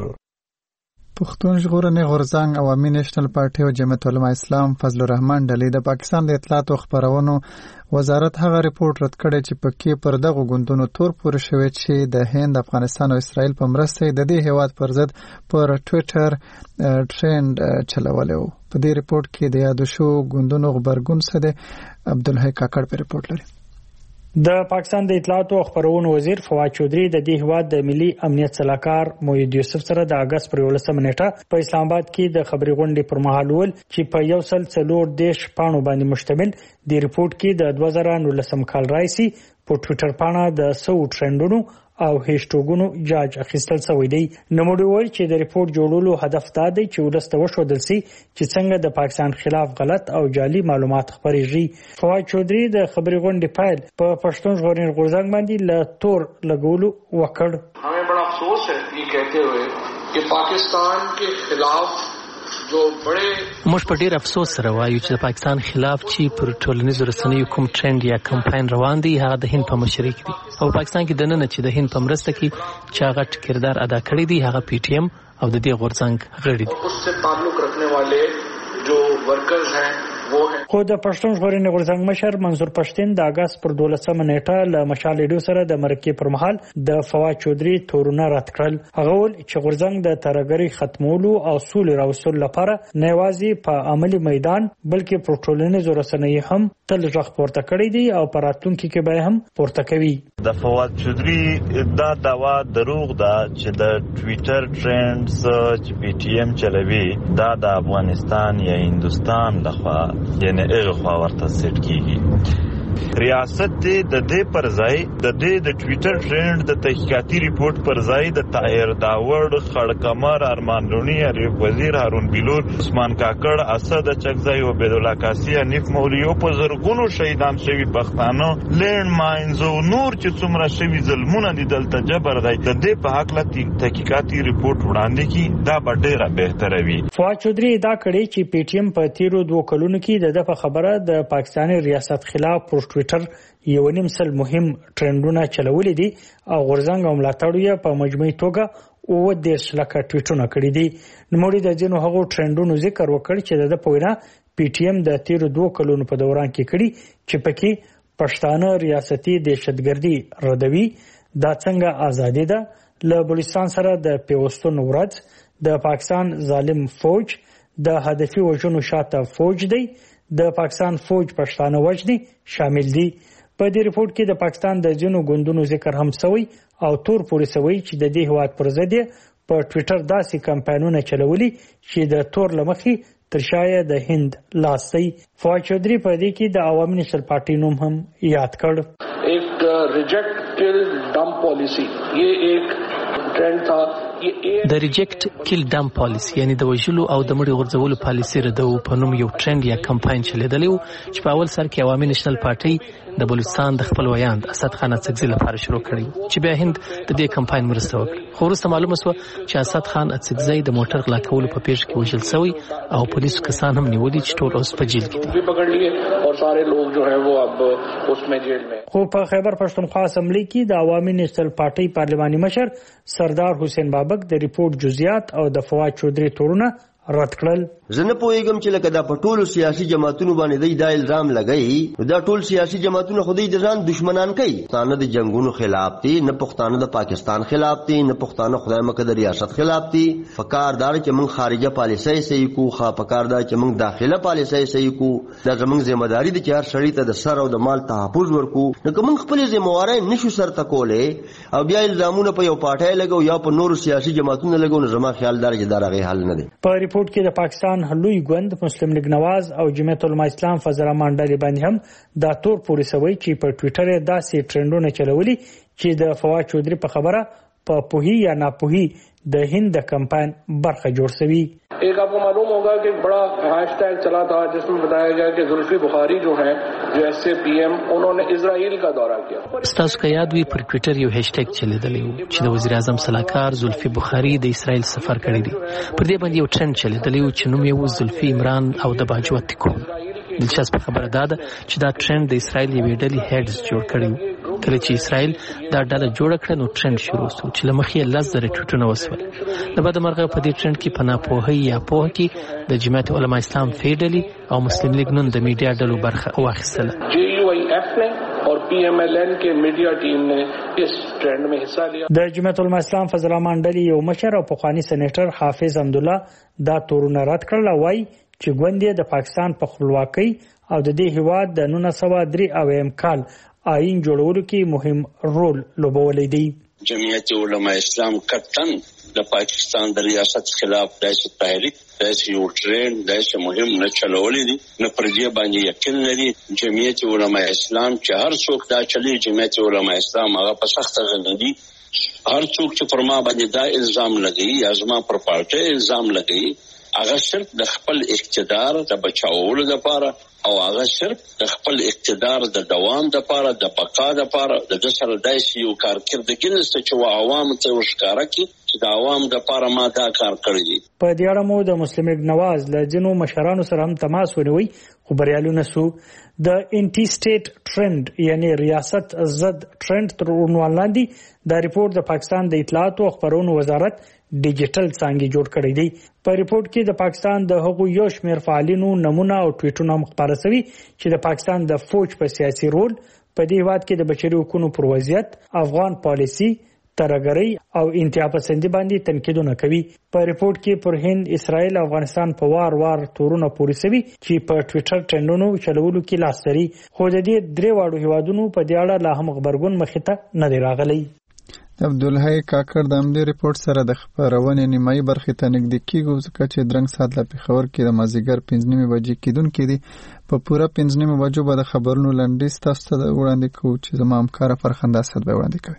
[SPEAKER 1] پښتون ژغورنې غورځنګ عوامي نېشنل پارټي او جمعیت علماء اسلام فضل الرحمن ډلې د پاکستان د اطلاعات او خبرونو وزارت هغه ریپورت رد کړی چې پکې پر دغه ګوندونو تور پورې شوی چې د هند، افغانستان او اسرائیل په مرسته د دې هیواد پر ضد پر ټویټر ټرند چلولی و. په دې ریپورت کې د یادو شو ګوندونو خبرګون څه دی؟ عبدالحی کاکړ په ریپورت لري.
[SPEAKER 22] د پاکستان د اطلاعات او خبرونو وزیر فواد چودھری د دې هیواد د ملي امنیت صلاحکار موحد یوسف سره د اگست پر یولسمه نیټه په اسلام آباد کې د خبري غونډې پر مهال ول چې په یو سل څلور دیش پاڼو باندې مشتمل د ریپورت کې د دوه زره نولسم کال راځي په ټویټر پاڼه د سو ټرندونو او هیشټوګونو جاج اخیستل شوی دی. نوموړي وایي چې د ریپورت جوړولو هدف دا دی چې ولسته وښودل شي چې څنګه د پاکستان خلاف غلط او جعلي معلومات خپرېږي. فواد چودھری د خبري غونډې پایل په پښتون ژغورنې غورځنګ باندې له تور لګولو وکړ.
[SPEAKER 23] हमें बड़ा अफसोस है ये कहते हुए कि पाकिस्तान के खिलाफ
[SPEAKER 24] موږ په ډیر افسوس سره وایو چې د پاکستان خلاف چې پر ټولنیزو رسنیو کوم ټرند یا کمپاین روان دی هغه د هند په مشرۍ کې دی او پاکستان کې دننه چې د هند په مرسته کې چې هغه کردار ادا کړی دی هغه پی ټی ایم او د دې غورځنګ غړي دي.
[SPEAKER 23] اس سے تعلق رکھنے والے جو ورکرز ہیں
[SPEAKER 22] خو د پښتون ژغورنې غورځنګ مشر منظور پښتين د اگست پر دولسمه نیټه له مشال ریډیو سره د مرکې پر مهال د فواد چودھری تورونه رد کړل. هغه ول چې غورځنګ د ترګری ختمولو او سولې راوستلو لپاره نه یوازې په عملی میدان بلکې په ټولنیزو رسنیو هم تل ځخ پورته کړی دی او په راتلونکي کې به هم پورته کوي.
[SPEAKER 9] د فواد چودھری دا داوا دروغ ده چې د ټویټر ټرندز چې پی ټی ایم چلوي دا د افغانستان یا هندستان لخوا یعنی هغه خوا ورته سیټ کیږي. ریاست د دې پر ځای د دې د ټویټر ټرند د تحقیقاتي ریپورت پر ځای د طاهر داوړ خړکمر ارمان لونی عارف وزیر هارون بلول عثمان کاکړ اسد چکزای او عبد الله کاسی حنیف مولیو په زرګونو شهیدان شوی پښتانه لینډ ماینز او نور چې څومره شوی ظلمونه دي دلته جبر دی د دې په حق لته تحقیقاتي ریپورت وړاندې کی دا به ډیره بهتره وي.
[SPEAKER 22] فواد چودري دا کړي چې پی ټی ایم په تیرو دوه کلونو کې د خبره د پاکستاني ریاست خلاف پر ټویټر یو نیم سل مهم ټرندونه چلولې دي او غورځنګ او ملاتړ یې په مجموعي توګه او د شلکه ټویټونه کړی دي. نوموړي د جنو هغو ټرندونو ذکر وکړ چې د پوینا پی ټی ایم د تیرو دوه کلونو په دوران کې کړي چې پکې پښتانه ریاستي دهشتګردي ردوي دا څنګه ازادي ده له بلوچستان سره د پیوستون ورځ د پاکستان ظالم فوج د هدفي وژنو شاته فوج دی د پاکستان فوج پښتانه وژني شامل دي. په دې ریپورت کې د پاکستان د جنو ګوندونو ذکر هم شوی او تور پولیس وایي چې د دې هواد پر ضد په ټویټر داسې کمپاینونه چلولي چې د تور لمخي ترشایه د هند لاستي. فواد چودري په دې کې د عوامي نشل پارټي نوم هم یاد کړ.
[SPEAKER 23] एक रिजेक्ट किल डंप पॉलिसी ये एक ट्रेंड था.
[SPEAKER 24] د ریجیکټ کیل ډم پالیسی یعنی د وژلو او د مړي غورځولو پالیسی ردو په نوم یو ټرند یا کمپاین چلیدلی و چې په اول سر کې عوامي نېشنل پارټي د بلوچستان د خپل ویاند اسد خان اڅکزي لپاره شروع کړی چې بیا هند د دې کمپاین مرسته وکړه. خو وروسته معلومه شوه چې اسد خان اڅکزي د موټر غلا کولو په پیښ کې وژل شوی او پولیسو کسان هم نیولي چې ټول اوس په جیل کې دي. خو په خیبر پښتونخوا اسمبلی کې د عوامي نېشنل پارټي پارلماني مشر سردار حسین بابک د ریپورت جزئیات او د فواد چودري تورونه رد کړل.
[SPEAKER 2] زه نه پوهیږم چې لکه دا په ټولو سیاسي جماعتونو باندې دا الزام لګی دا ټول سیاسي جماعتونه خو د ځان دشمنان کوي. پښتانه د جنگونو خلاف دي نه پښتانه د پاکستان خلاف دي نه پښتانه خدای مکه د ریاست خلاف دي. فکردار چې موږ خارجه پالیسۍ صحیح کو خا فکردار چې موږ داخله پالیسۍ صحیح کو دا زموږ ذمہ داری دي چې هر سړی ته د سر او د مال تحفظ ورکو. نو کوم خپل ذمہواری نشو سر تکولې او بیا الزامونه په یو پارټای لګو یا په نورو سیاسي جماعتونو لګو نو زما خیال دار چې دا راغی حل نه دي.
[SPEAKER 22] په ریپورت کې د پاکستان لوی ګوند مسلم لیگ نواز او جمعیت العلماء اسلام فضل الرحمن ډلې باندې هم دا تور پولیسوي چې په ټویټر داسې ټرندونه چلولي چې د فواد چودري په خبره په پوهي یا ناپوهي د هند د کمپاین برخه جوړ شوی.
[SPEAKER 23] एक आपको मालूम होगा कि एक बड़ा हैशटैग चला था जिसमें बताया गया कि जुल्फी बुखारी जो हैं जो एस ए पी एम उन्होंने इजराइल का दौरा किया.
[SPEAKER 24] ستاسو که یاد وي پر ټویټر یو هیشټیګ چلیدلی و چې د وزیر اعظم سلاکار زلفي بخاري د اسرائیل سفر کړی دی. پر دې باندې یو ټرند چلیدلی و چې نوم یې و زلفي عمران او د باجوه تکون. دلچسپه خبره ده چې دا ټرند د اسرائیل یوې ډلې هیډز جوړ کړی و. کله چې اسرائیل دا ډله جوړه کړه نو ټرند شروع شو چې لمخې لس زره ټویټونه وسول. د بده مرغه په دې ټرند کې په ناپوهۍ یا پوهه کې د جمعیت علماء اسلام فیډلی او مسلم لیگ نن د میډیا ډلو برخه واخیستله.
[SPEAKER 23] جے یو آئی ایف نے اور پی ایم ایل این کے میډیا ټیم نے اس ټرند میں حصہ لیا.
[SPEAKER 22] د جمعیت علماء اسلام فضل الرحمن ډلې یو مشر او پخوانی سېنیټر حافظ حمدالله دا تورونه رد کړل. وایي چې ګوند د پاکستان په خپلواکۍ او د دې هیواد د نولس سوه درې اویایم کال آئین جوړولو کې مهم رول لوبولی دی.
[SPEAKER 3] جمعیت علماء اسلام کتن د پاکستان د ریاست خلاف داسې تحریک داسې یو ټرند داسې مهم نه چلولی دی نه پر دې باندې یقین لري. جمعیت علماء اسلام چې هر څوک دا چلی جمعیت علماء اسلام هغه په سخته غندي. هر څوک چې پر ما باندې دا الزام لګي یا زما پر پارټي الزام لګي هغه صرف د خپل اقتدار د بچاولو لپاره او هغه صرف د خپل اقتدار د دوام لپاره د بقا لپاره د سره داسې یو کارکردګي نشته چې عوام ته ورښکاره کړي چې د عوام لپاره ما دا کار کړی دی.
[SPEAKER 22] په دې اړه مو د مسلم لیگ نواز له ځینو مشرانو سره هم تماس ونیوی خو بریالي نه سو. د انټي سټیټ ټرند یعنی ریاست ضد ټرند تر عنوان لاندې دا ریپورت د پاکستان د اطلاعات او خبرونو وزارت ډیجیټل څانګې جوړ کړی دی. په ریپورت کې د پاکستان د هغو یو شمېر فعالینو نمونه او ټویټونه مخبره شوي چې د پاکستان د فوج په سیاسي رول په دې هیواد کې د بشري حقوقو پر وضعیت افغان پالیسي ترګری او انتها پسندي باندې تنقیدونه کوي. په ریپورت کې پر هند اسرائیل افغانستان په وار وار تورونه پوري شوي چې په ټویټر ټرندونو چلولو کې لاس لري. خو د دې درې واړو هیوادونو په دې اړه لا هم خبرګون مخې ته نه دی راغلی.
[SPEAKER 1] عبدالحی کاکړ د همدې ریپورت سره د خپرونې نیمایي برخې ته نږدې کېږو ځکه چې درنګ ساعت له پېښور کې د مازدیګر پنځه نیمې بجې کېدونکې دي. په پوره پنځه نیمې بجو به د خبرونو لنډیز تاسو ته وړاندې کوو چې زما همکاره فرخنده اسد به وړاندې کوي.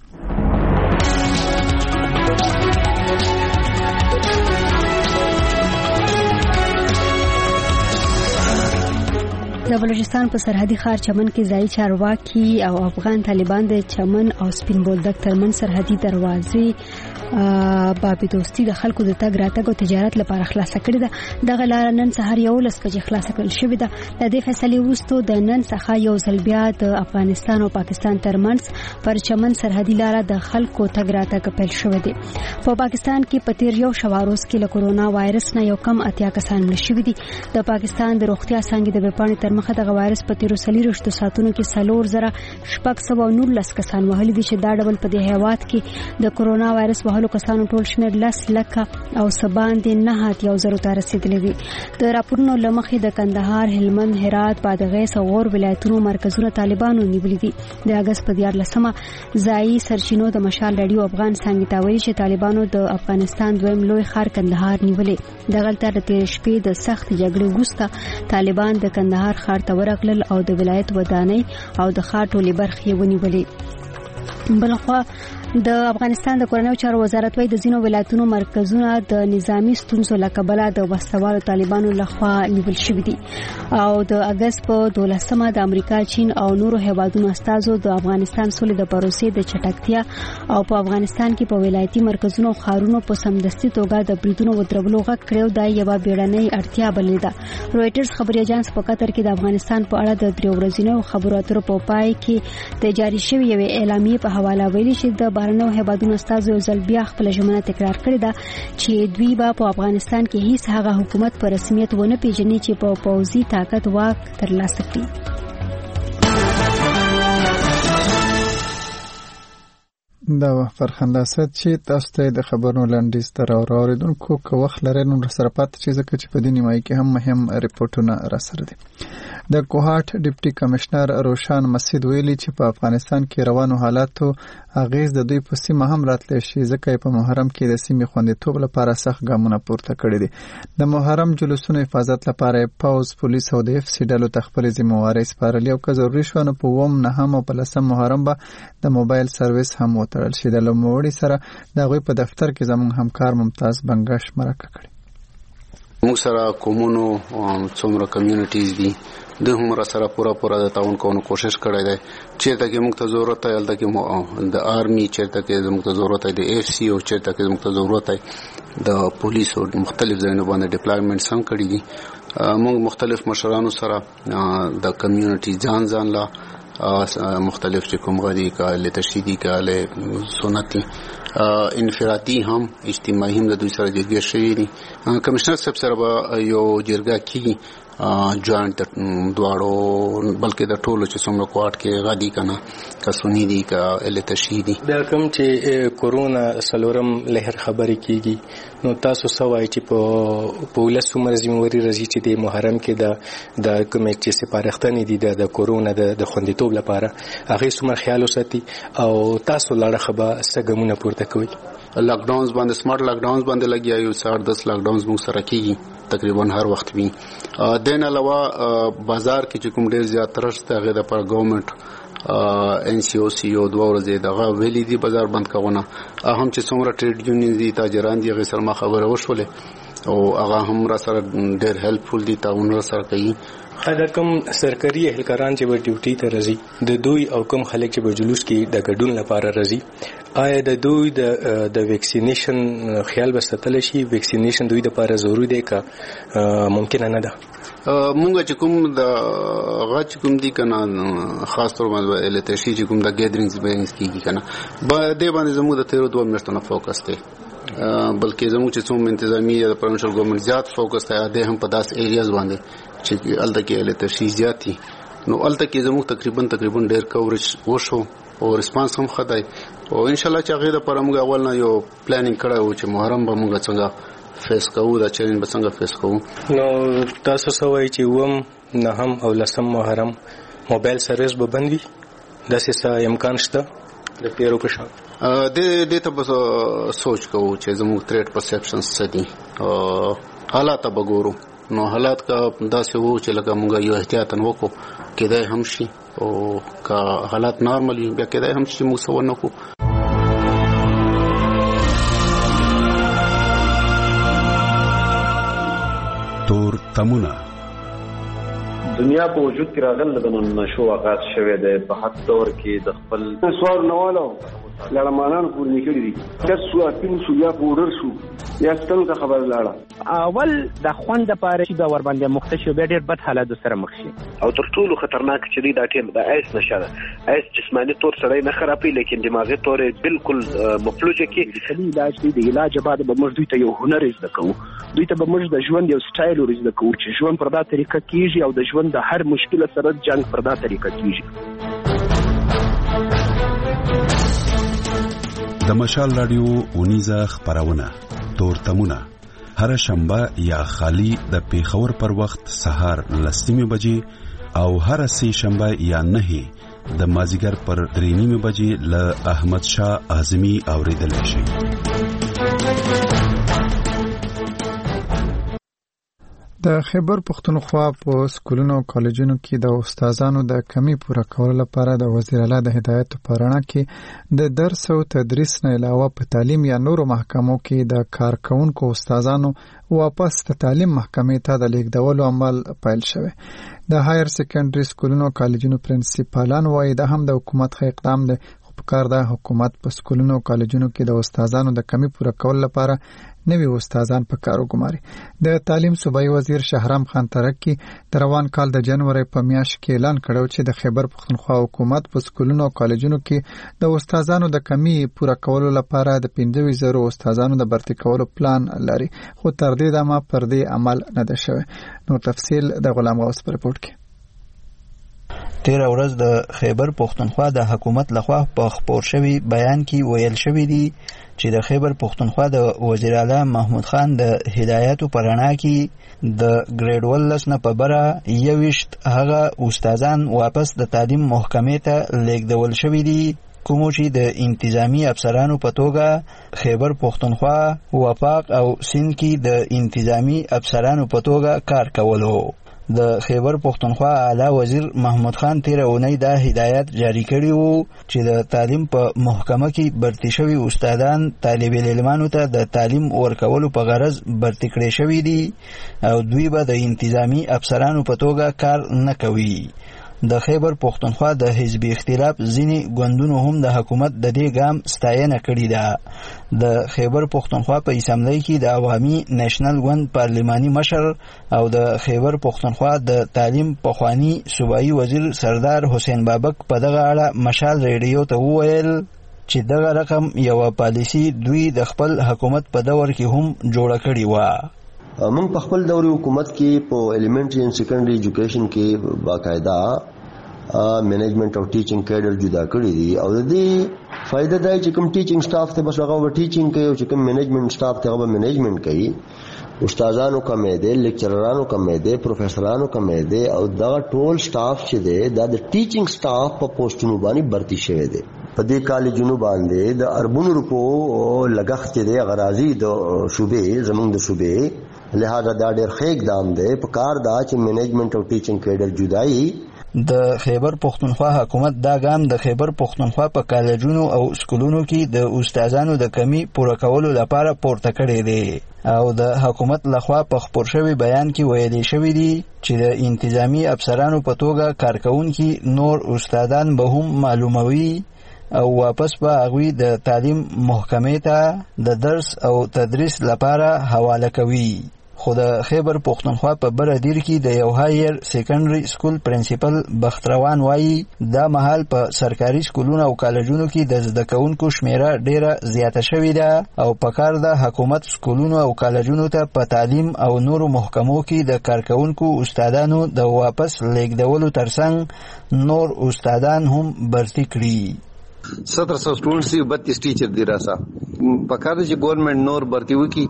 [SPEAKER 12] د بلوچستان په سرحدي ښار چمن کې ځایي چارواکي او افغان طالبان د چمن او سپین بولدک ترمن سرحدي دروازې بابي دوستي د خلکو د تګ راتګ او تجارت لپاره خلاصه کړې ده. دغه لار نن سهار یولس بجې خلاصه کړل شوې ده. د دې فیصلې وروسته د نن څخه یو ځل بیا د افغانستان او پاکستان ترمنځ پر چمن سرحدي لار د خلکو تګ راتګ پیل شوی دی. په پاکستان کې په تیر یو شواروز کې له کورونا وایرس نه یو کم اتیا کسان مړه شوي دي. د پاکستان د روغتیا څانګې د ویبپاڼې تر مخه دغه وایرس په تیرو څلوېښتو ساعتونو کې څلور زره شپږ سوه نولس کسان وهلي دي چې دا ډول په دې هیواد کې د کورونا وایرس وهلو کسانو ټول شمېر لس لکه او څه باندې نه اتیا زرو ته رسېدلی دي. د راپورونو له مخې د کندهار، هلمند، هرات، بادغیس او غور ولایتونو مرکزونه طالبانو نیولي دي. د اګست په دیارلسمه ځایي سرچینو د مشال راډیو افغان څانګې ته ویلي چې طالبانو د افغانستان دویم لوی ښار کندهار نیولی. دغلته د تېرې شپې د سخت جګړې وروسته طالبان د کندهار ښار ته ورغلل او د ولایت ودانۍ او د ښار ټولې برخې ونیولې. بلخوا د افغانستان د کورنیو چارو وزارت وايي د ځینو ولایتونو مرکزونه د نظامی ستونزو له کبله د وسوالو طالبانو لخوا نیول شوي دي. او د اګست په دولسمه د امریکا، چین او نورو هیوادونو استازو د افغانستان سولې د پروسې د چټکتیا او په افغانستان کې په ولایتي مرکزونو او ښارونو په سمدستي توګه د بریدونو ودرولو غږ کړی. دا یوه بیړنۍ اړتیا بللې ده. رویټرز خبري اژانس په قطر کې د افغانستان په اړه د درې ورځنیو خبرو اترو په پای کې د جاري شوې یوې اعلامیې په حواله ویلي چې د بهرنیو هیوادونو استازو یو ځل بیا خپل ژمنه تکرار کړې ده چې دوی به په افغانستان کې هیڅ هغه حکومت په رسمیت ونه پیژني چې په پوځي طاقت واک ترلاسه کړي.
[SPEAKER 1] دا فرخنده اسد چې تاسو ته د خبرونو لنډیز تر اوریدونکو کو وخت لري نو سره پات چې ځکه چې په دې نیمایي کې هم مهم ریپورتونه را سره دي. د کوهاټ ډیپټي کمشنر روشان مسعود ویلي چې په افغانستان کې روانو حالاتو اغیز د دوی په سیمه هم راتلی شي ځکه په محرم کې د سیمې خوندیتوب لپاره سخت ګامونه پورته کړي دي. د محرم جلوسونو حفاظت لپاره پوز، پولیس او د اف سی ډلو تخپل ذمہواری سپارلې او که ضروري شو نو په ووم نهم او په لسم محرم به د موبایل سرویس هم وتړل شي. د لومړي سره د هغوی په دفتر کې زموږ همکار ممتاز بنگش مرکه کړي.
[SPEAKER 4] موږ سره کومونو څومره کمیونټیز دي د هم را سره پورا پورا د تعاون کوو کوشش کړی دی. چیرته کې موږ ته ضرورت دی هلته کې د آرمي، چیرته کې موږ ته ضرورت دی د اف سی او چیرته کې موږ ته ضرورت دی د پولیسو مختلف ځایونو باندې ډیپلایمنټس هم کړي دي. موږ مختلف مشرانو سره د کمیونټي ځان ځان لا مختلف چې کوم غړي کاله تشدیدي کاله سنتي انفرادي هم اجتماعي هم د دوی سره جرګه شوې دي. کمشنر صاحب سره یو جرګه کی جوائنٹ دواړو بلکې د ټولو چې څومره کوارټ کې غادي کنه کا سنی دي کا ال تشهیدي
[SPEAKER 5] دا کوم چې کورونا سلورم لهر خبرې کیږي نو تاسو سوای چې په پولیس عمر ذمہواری رضی چې د محرم کې د د کومې چې سپارښتنې دي د کورونا د خوندیتوب لپاره هغه څومره خیال وساتي او تاسو لاړه خبره سګمونه پورته کوي.
[SPEAKER 4] لاک ډاونز باندې سمارټ لاک ډاونز باندې لګیا یو ساړه دس لاک ډاونز موږ سره کیږي تقریبا هر وخت وي. دین علاوه بازار کې چې کوم ډیر زیات ترشت هغه د پر ګورنمنت ان سی او سی او دوه ورځې دغه ویلي دي بازار بند کوونه. هم چې څومره ټریډ یونین دي تاجران دي هغه سره ما خبره وشولې او هغه هم را سره ډیر هیلپفل دي تعاون را سره کوي.
[SPEAKER 5] دا کوم سرکاري اهلکاران چې په ډیوټي ته راځي د دوی او کوم خلک چې په جلوس کې د ګډون لپاره راځي آیا د دوی د د ویکسینیشن خیال بستل شي؟ ویکسینیشن دوی لپاره ضروري دی که ممکن نه ده؟
[SPEAKER 4] مونږ چې کوم د غاچ کوم دي کنه خاص تور باندې الټشي چې کوم د ګیدرینګز بینګز کیږي کنه با دې باندې زموږ د تیرو دوه میاشتو نه فوکس دی بلکې زموږ چې څوم انتظامی یا د پرنشل ګورنمنت زیات فوکس دی د هم په داس ایریاز باندې چې الته کې الټشي زیاتی نو الته کې زموږ تقریبا تقریبا ډیر کورج وشو او ریسپانس هم خدای او ان شاء الله چې هغه د پر موږ اول نه یو پلانینګ کړو چې محرم به موږ څنګه فیس کوو دا چیلنج به څنګه فیس کوو.
[SPEAKER 5] نو تاسو سوای چې وم نه هم او لسم محرم موبایل سرویس به بند وي داسې څه امکان شته؟ د پیرو په شان
[SPEAKER 4] د دې ته بس سوچ کوو چې زموږ تھریټ پرسپشنز څه دي او حالات به ګورو. نو حالات کا داسې وو چې لکه موږ یو احتیاط وکړو کېدای هم شي او که حالات نارمل وي بیا کېدای هم شي موږ څه ونه کړو.
[SPEAKER 13] تور تمونه
[SPEAKER 6] دنیا په وجود کې راغل د نشو آغاز شوه د په حق دور کې د خپل
[SPEAKER 7] سوار نوالو لړمانان پورې نکړي دي کسو اپین شو یا پورر شو یا ستل کا خبر لاړه
[SPEAKER 10] اول د خوند لپاره چې د ور باندې مختشو به ډېر بد حالات سره مخ شي
[SPEAKER 11] او تر ټولو خطرناک چې دی دا ټیم د ایس نشه ده. ایس جسمانی طور سره نه خرابې لیکن دماغي طور بالکل مفلوجه کې
[SPEAKER 10] کلی علاج دی. د علاج بعد به موږ دوی ته یو هنر زده کوو، دوی ته به موږ د ژوند یو سټایل ور زده کوو چې ژوند پر دا طریقه کیږي او د ژوند د هر مشکل سره جنگ پر دا طریقه کیږي.
[SPEAKER 13] د مشال رادیو اونیزه خبرونه تور تمونه هر شنبه یا خالی د پیښور پر وخت سهار لسنیمه بجې او هر سه شنبه یا نه د مازیګر پر درې نیمه بجې ل احمد شاه اعظمي اوریدل شي.
[SPEAKER 1] د خیبر پختونخوا په سکولونو او کالجونو کې د استادانو د کمی پوره کولو لپاره د وزیر اعلی د هدایت په اړه کې د درس او تدریس نه علاوه په تعلیم یا نورو محکمو کې د کارکونکو استادانو واپس د تعلیم محکمې ته د لیږدولو عمل پیل شوی. د هایر سیکنډري سکولونو او کالجونو پرنسپالان وایي دا هم د حکومت ښه اقدام دی خو پکار ده حکومت په سکولونو او کالجونو کې د استادانو د کمی پوره کولو لپاره نوی استادان په کار وګماري. د تعلیم صوبایي وزیر شهرام خان ترکی د روان کال د جنوري په میاشت کې اعلان کړو چې د خیبر پختونخوا حکومت په سکولونو او کالجونو کې د استادانو د کمی پوره کولو لپاره د پنځه زره استادانو د برتي کولو پلان لري خو تر دې دمه پر دې عمل نه ده شوی. نو تفصیل د غلام غوث په رپورت کې.
[SPEAKER 19] تیر ورځ د خیبر پختونخوا د حکومت لخوا په خبر شوی بیان کې ویل شوی دی چې د خیبر پختونخوا د وزیر اعلی محمود خان د هدایتو پرانا کې د ګریډ ولس نه په بره یوشت هغه استادان واپس د تعلیم محکمې ته لیږدول شوی دي کوم چې د انتظامی افسرانو په توګه خیبر پختونخوا وفاق او سند کې د انتظامی افسرانو په توګه کار کولو. د خیبر پختونخوا اعلی وزیر محمود خان تیر اونۍ دا هدایت جاری کړی وو چې د تعلیم په محکمه کې برتي شوی استادان طالب العلمانو ته د تعلیم ورکولو په غرض برتي کړي شوی دي او دوی به د انتظامی افسرانو په توګه کار نه کوي. د خیبر پختونخوا د حزب اختلاف ځینی ګوندونو هم د حکومت د دې ګام ستاینه کړې ده. د خیبر پختونخوا په اسمبلی کې د عوامي نېشنل ګوند پارلماني مشر او د خیبر پختونخوا د تعلیم پخوانی صوبایي وزیر سردار حسین بابک په دغه اړه مشال ریډیو ته وویل چې دغه رقم یو پالیسی دوی د خپل حکومت په دور کې هم جوړه کړې و.
[SPEAKER 2] موږ په خپل دوري حکومت کې په ایلیمنټری او سیکنډري ایجوکیشن کې باقاعده مینجمنت او ټیچینګ کیډر جدا کړی دي او د دې فائدہ دا چې کوم ټیچینګ سټاف ته بس هغه ټیچینګ کوي او چې کوم مینجمنت سټاف ته هغه مینجمنت کوي. استادانو کمې دي، لیکچررانو کمې دي، پروفیسورانو کمې دي او دا ټول سټاف چې دی دا د ټیچینګ سټاف په پوسټونو باندې برتي شوی دی. په دې کالجونو باندې د اربونو روپو لګښت دی غرازي د صوبې زمونږ د صوبې لہذا دا ډېر ښه اقدام دی. په کار دا چې مینجمنت او ټیچینګ کیډر جدایي.
[SPEAKER 19] د خیبر پختونخوا حکومت دا ګام د خیبر پختونخوا په کالجونو او سکولونو کې د استادانو د کمی پوره کولو لپاره پورته کړی دی او د حکومت لخوا په خبر شوی بیان کې ویل شوی دی چې د انتظامی افسرانو په توګه کارکونکي نور استادان به هم معلوموي او واپس به هغوی د تعلیم محکمې ته د درس او تدریس لپاره حواله کوي. خو د خیبر پختونخوا په بره دیر کې د یو هایر سیکنډري سکول پرنسپل بختروان وایي دا مهال په سرکاري سکولونو او کالجونو کې د زده کوونکو شمیره ډیره زیاته شوې ده او پکار ده حکومت سکولونو او کالجونو ته په تعلیم او نورو محکمو کې د کارکونکو استادانو د واپس لیږدولو ترڅنګ نور استادان هم برتي کړي.
[SPEAKER 25] सत्रह सौ स्टूडेंट्स थी बत्तीस टीचर दी रहा पकार गवर्नमेंट नोर भर्ती हुई की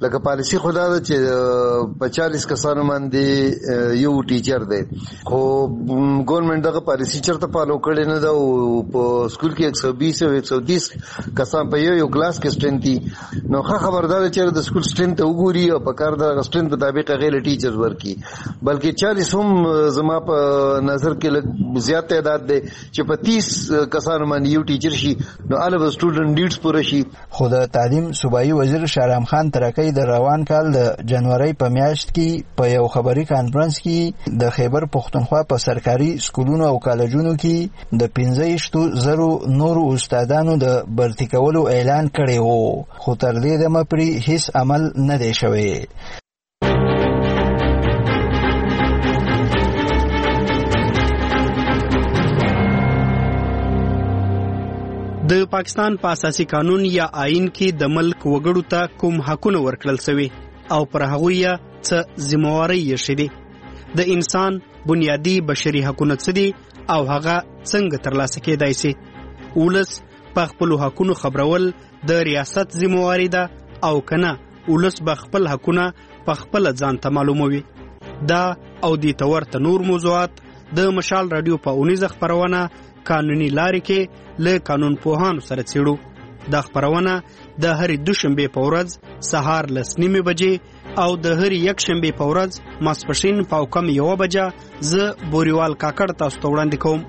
[SPEAKER 14] لکه پالیسی خدا ده چې په چالیس کسانو باندې یو ټیچر دی خو ګورنمنت دغه پالیسی چرته فالو کړی نه ده او په سکول کې ایک سو بیس او ایک سو تیس کسان په یو یو کلاس کې سټرنث دي نو ښه خبردار چې د سکول سټرنث وګوري او په کار د سټرنث مطابق غیر ټیچر ورکي بلکې چالیس هم زما په نظر کې لږ زیات تعداد دی چې په تیس کسانو باندې یو ټیچر شي نو الف سټوډنټ ډیټس پوره شي.
[SPEAKER 19] خو د تعلیم صوبایي وزیر شهرام خان ترکی د روان کال د جنوري په میاشت کې په یو خبري کانفرنس کې د خیبر پښتونخوا په سرکاري سکولونو او کالجونو کې د پنځه زره نورو استادانو د برتي کولو اعلان کړی وو خو تر دې دمه پرې هیڅ عمل نه دی شوی.
[SPEAKER 15] د پاکستان په اساسي قانون یا آئین کې د ملک وګړو ته کوم حقونه ورکړل شوي او پر هغه یې څه ذمہواری یې شې دي د انسان بنیادی بشري حقونه څه دي او هغه څنګه ترلاسه کېدای شي. ولس په خپل حقونو خبرول د ریاست ذمہواری ده او کنه ولس به خپل حقونه په خپل ځان ته معلوموي. دا او د تورته نور موضوعات د مشال رادیو په اونیزه خبرونه قانوني لارې کې له قانون پوهانو سره څېړو. دا خبرونه د هرې دوشنبې په ورځ سهار لس نیمې بجې او د هرې یکشنبې په ورځ ماسپښین په کم یوه بجه زه بوریوال کاکړ تاسو ته وړاندې کوم.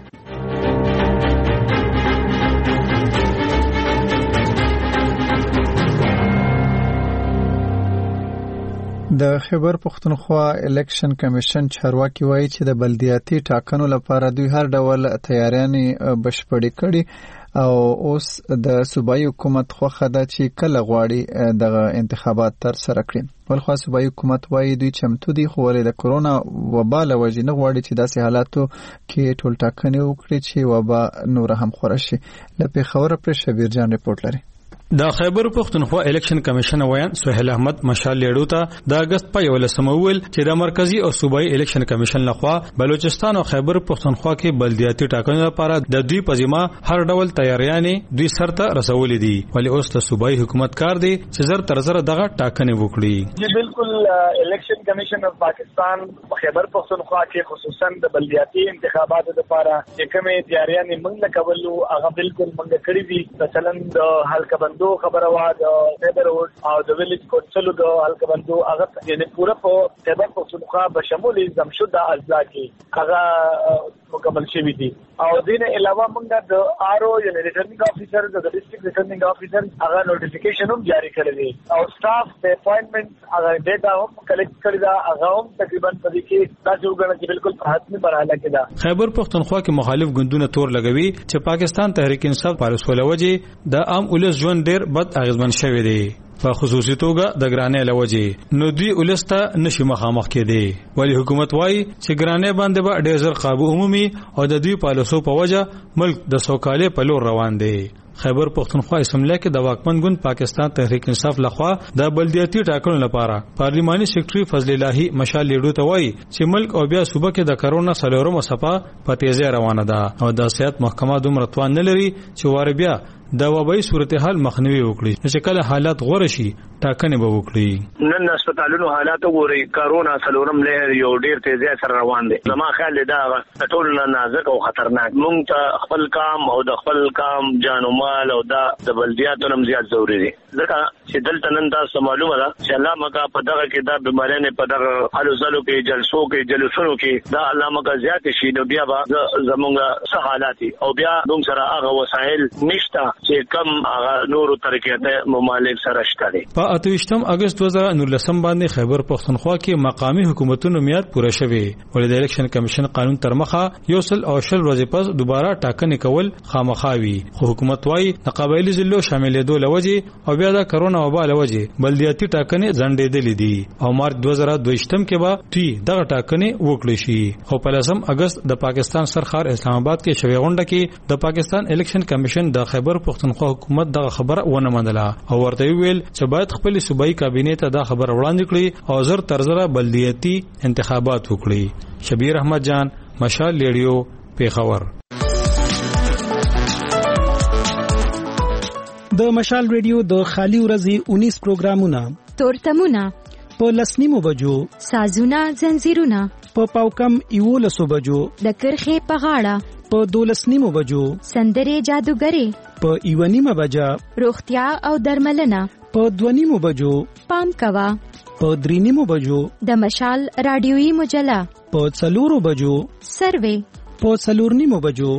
[SPEAKER 1] د خیبر پښتونخوا الیکشن کمیشن چارواکي وایي چې د بلدیاتي ټاکنو لپاره دوی هر ډول تیاریانې بشپړې کړي او اوس د صوبایي حکومت خوښه ده چې کله غواړي دغه انتخابات ترسره کړي. ولخوا صوبایي حکومت وایي دوی چمتو دي خو ولې د کرونا وبا له وجې نه غواړي چې داسې حالاتو کې ټول ټاکنې وکړي چې وبا نوره هم خوره شي. له پېښوره پرې شبیر جان رپورټ لري.
[SPEAKER 16] د خیبر پښتونخوا الیکشن کمیشن ویان سہیل احمد مشال لیډو ته د اگست په یولسمه ویل چې د مرکزی او صوبایي الیکشن کمیشن لخوا بلوچستان او خیبر پښتونخوا کې بلدیاتي ټاکنو لپاره د دوی په ذمہ هر ډول تیاریانې دوی سرته رسولې دي ولی اوس د صوبایي حکومت کار دی چې زر تر زر دغه ټاکنې وکړي.
[SPEAKER 17] جی بالکل الیکشن کمیشن اف پاکستان خیبر پښتونخوا کې خصوصا د بلدیاتي انتخاباتو لپاره چې کومې تیاریانې موږ کولو هغه بالکل موږ کړې دي. مثلا د حلقه بندو خبره وا د نیبرهود او د ویلیج کونسل د حلقه بندو هغه یعنی پورا په خیبر پښتونخوا به شمول زمشد اضلاع کې هغه مکمل شوی دي. او دین علاوه موږ د آر او یعنی ریټرنینګ افیسر د ډیسټریکټ ریټرنینګ افیسر هغه نوټیفیکیشن هم جاری کړی دی او سټاف د اپاینټمنټ هغه ډیټا هم کلیکټ کړی دا هغه هم تقریبا په دې کې دا جوړګنه چې بالکل په حتمی مرحله کې ده.
[SPEAKER 16] خیبر پښتونخوا کې مخالف ګوندونه تور لګوي چې پاکستان تحریک انصاف پالیسوله وجه د عام ولس ژوند ډیر بد اغیزمن شوی دی په خصوصي توګه د ګرانې لوجه نو دوی ولسته نشي مخامخ کېدی ولی حکومت وایي چې ګرانې باندې به ډېر زر قابو عمومي او د دوی پالیسو په وجه ملک د سوکالۍ په لور روان دی. خیبر پښتونخوا اسمبلی کې د واکمن ګوند پاکستان تحریک انصاف لخوا د بلدیاتي ټاکنو لپاره پارلیماني سیکریټري فضل الهي مشال لیډو ته وایي چې ملک او بیا صوبه کې د کرونا سلورمه څپه په تیزی روانه ده او د صحت محکمه دومره توان نه لري چې واره بیا د وبای صورتحال مخنیوي وکړي چې کله حالات غوړ شي ټاکنې به وکړي.
[SPEAKER 11] نن هسپتالونو حالات وګوري کرونا سلورم لهر یو ډیر تیزی سره روان دي. زما خیال دا ټول نازک او خطرناک مونږ ته خپل کام او د خپل کام جان او مال او دا د بلدیاتو نم زیات ضروری دي ځکه چې دلته نن تاسو معلومه ده چې الله مکا په دغه کې دا بیماریاں په دغه حالو زلو کې جلسو کې جلسونو کې دا الله مکا زیات شي نو بیا به زمونږه څه حالات او بیا موږ سره هغه وسایل نشته چې کم هغه نورو طریقې ممالک سره شته.
[SPEAKER 16] په اتویشتم اگست دو هزار نولسم باندې خیبر پښتونخوا کې مقامی حکومتونو میاد پوره شوه ولې د الیکشن کمیشن قانون تر مخه یو سل او شل ورځې پس دوباره ټاکنې کول خامخاوي خو حکومت وايي د قبایلی ضلعو شاملېدو لوجه او بیا د کرونا وبا لوجه بلدیاتي ټاکنې ځنډېدلې دي او مارچ دو هزار دویشتم کې به تی دغه ټاکنې وکړي شي خو په لسم اگست د پاکستان سرخار اسلام آباد کې شوې غونډه کې د پاکستان الیکشن کمیشن د خیبر پښتونخوا حکومت دغه خبره ونه منله او ورته ویل چې باید خپل صوبایي کابینې ته دا خبر وړاندې کړي او زر تر زر بلدیاتي انتخابات وکړي. شبیر احمد جان مشال لیډیو پیښور.
[SPEAKER 25] د مشال ریډیو د خالی ورځې انیس پروګرامونه
[SPEAKER 8] تورتمونه
[SPEAKER 18] په لسنیمو بجو
[SPEAKER 8] سازونه زنجیرونه
[SPEAKER 18] په پاوکم یولسو بجو
[SPEAKER 8] د کرخې په غاړه
[SPEAKER 18] په دولسنیمو بجو
[SPEAKER 8] سندرې جادوګرې
[SPEAKER 18] په یونیمه بجا
[SPEAKER 8] روغتیا او درملنه
[SPEAKER 18] په دونیمو بجو
[SPEAKER 8] پام کوا
[SPEAKER 18] په درینیمو بجو
[SPEAKER 8] د مشال رادیویي مجله
[SPEAKER 18] په څلورو بجو
[SPEAKER 8] سروې
[SPEAKER 18] په څلورنیمو بجو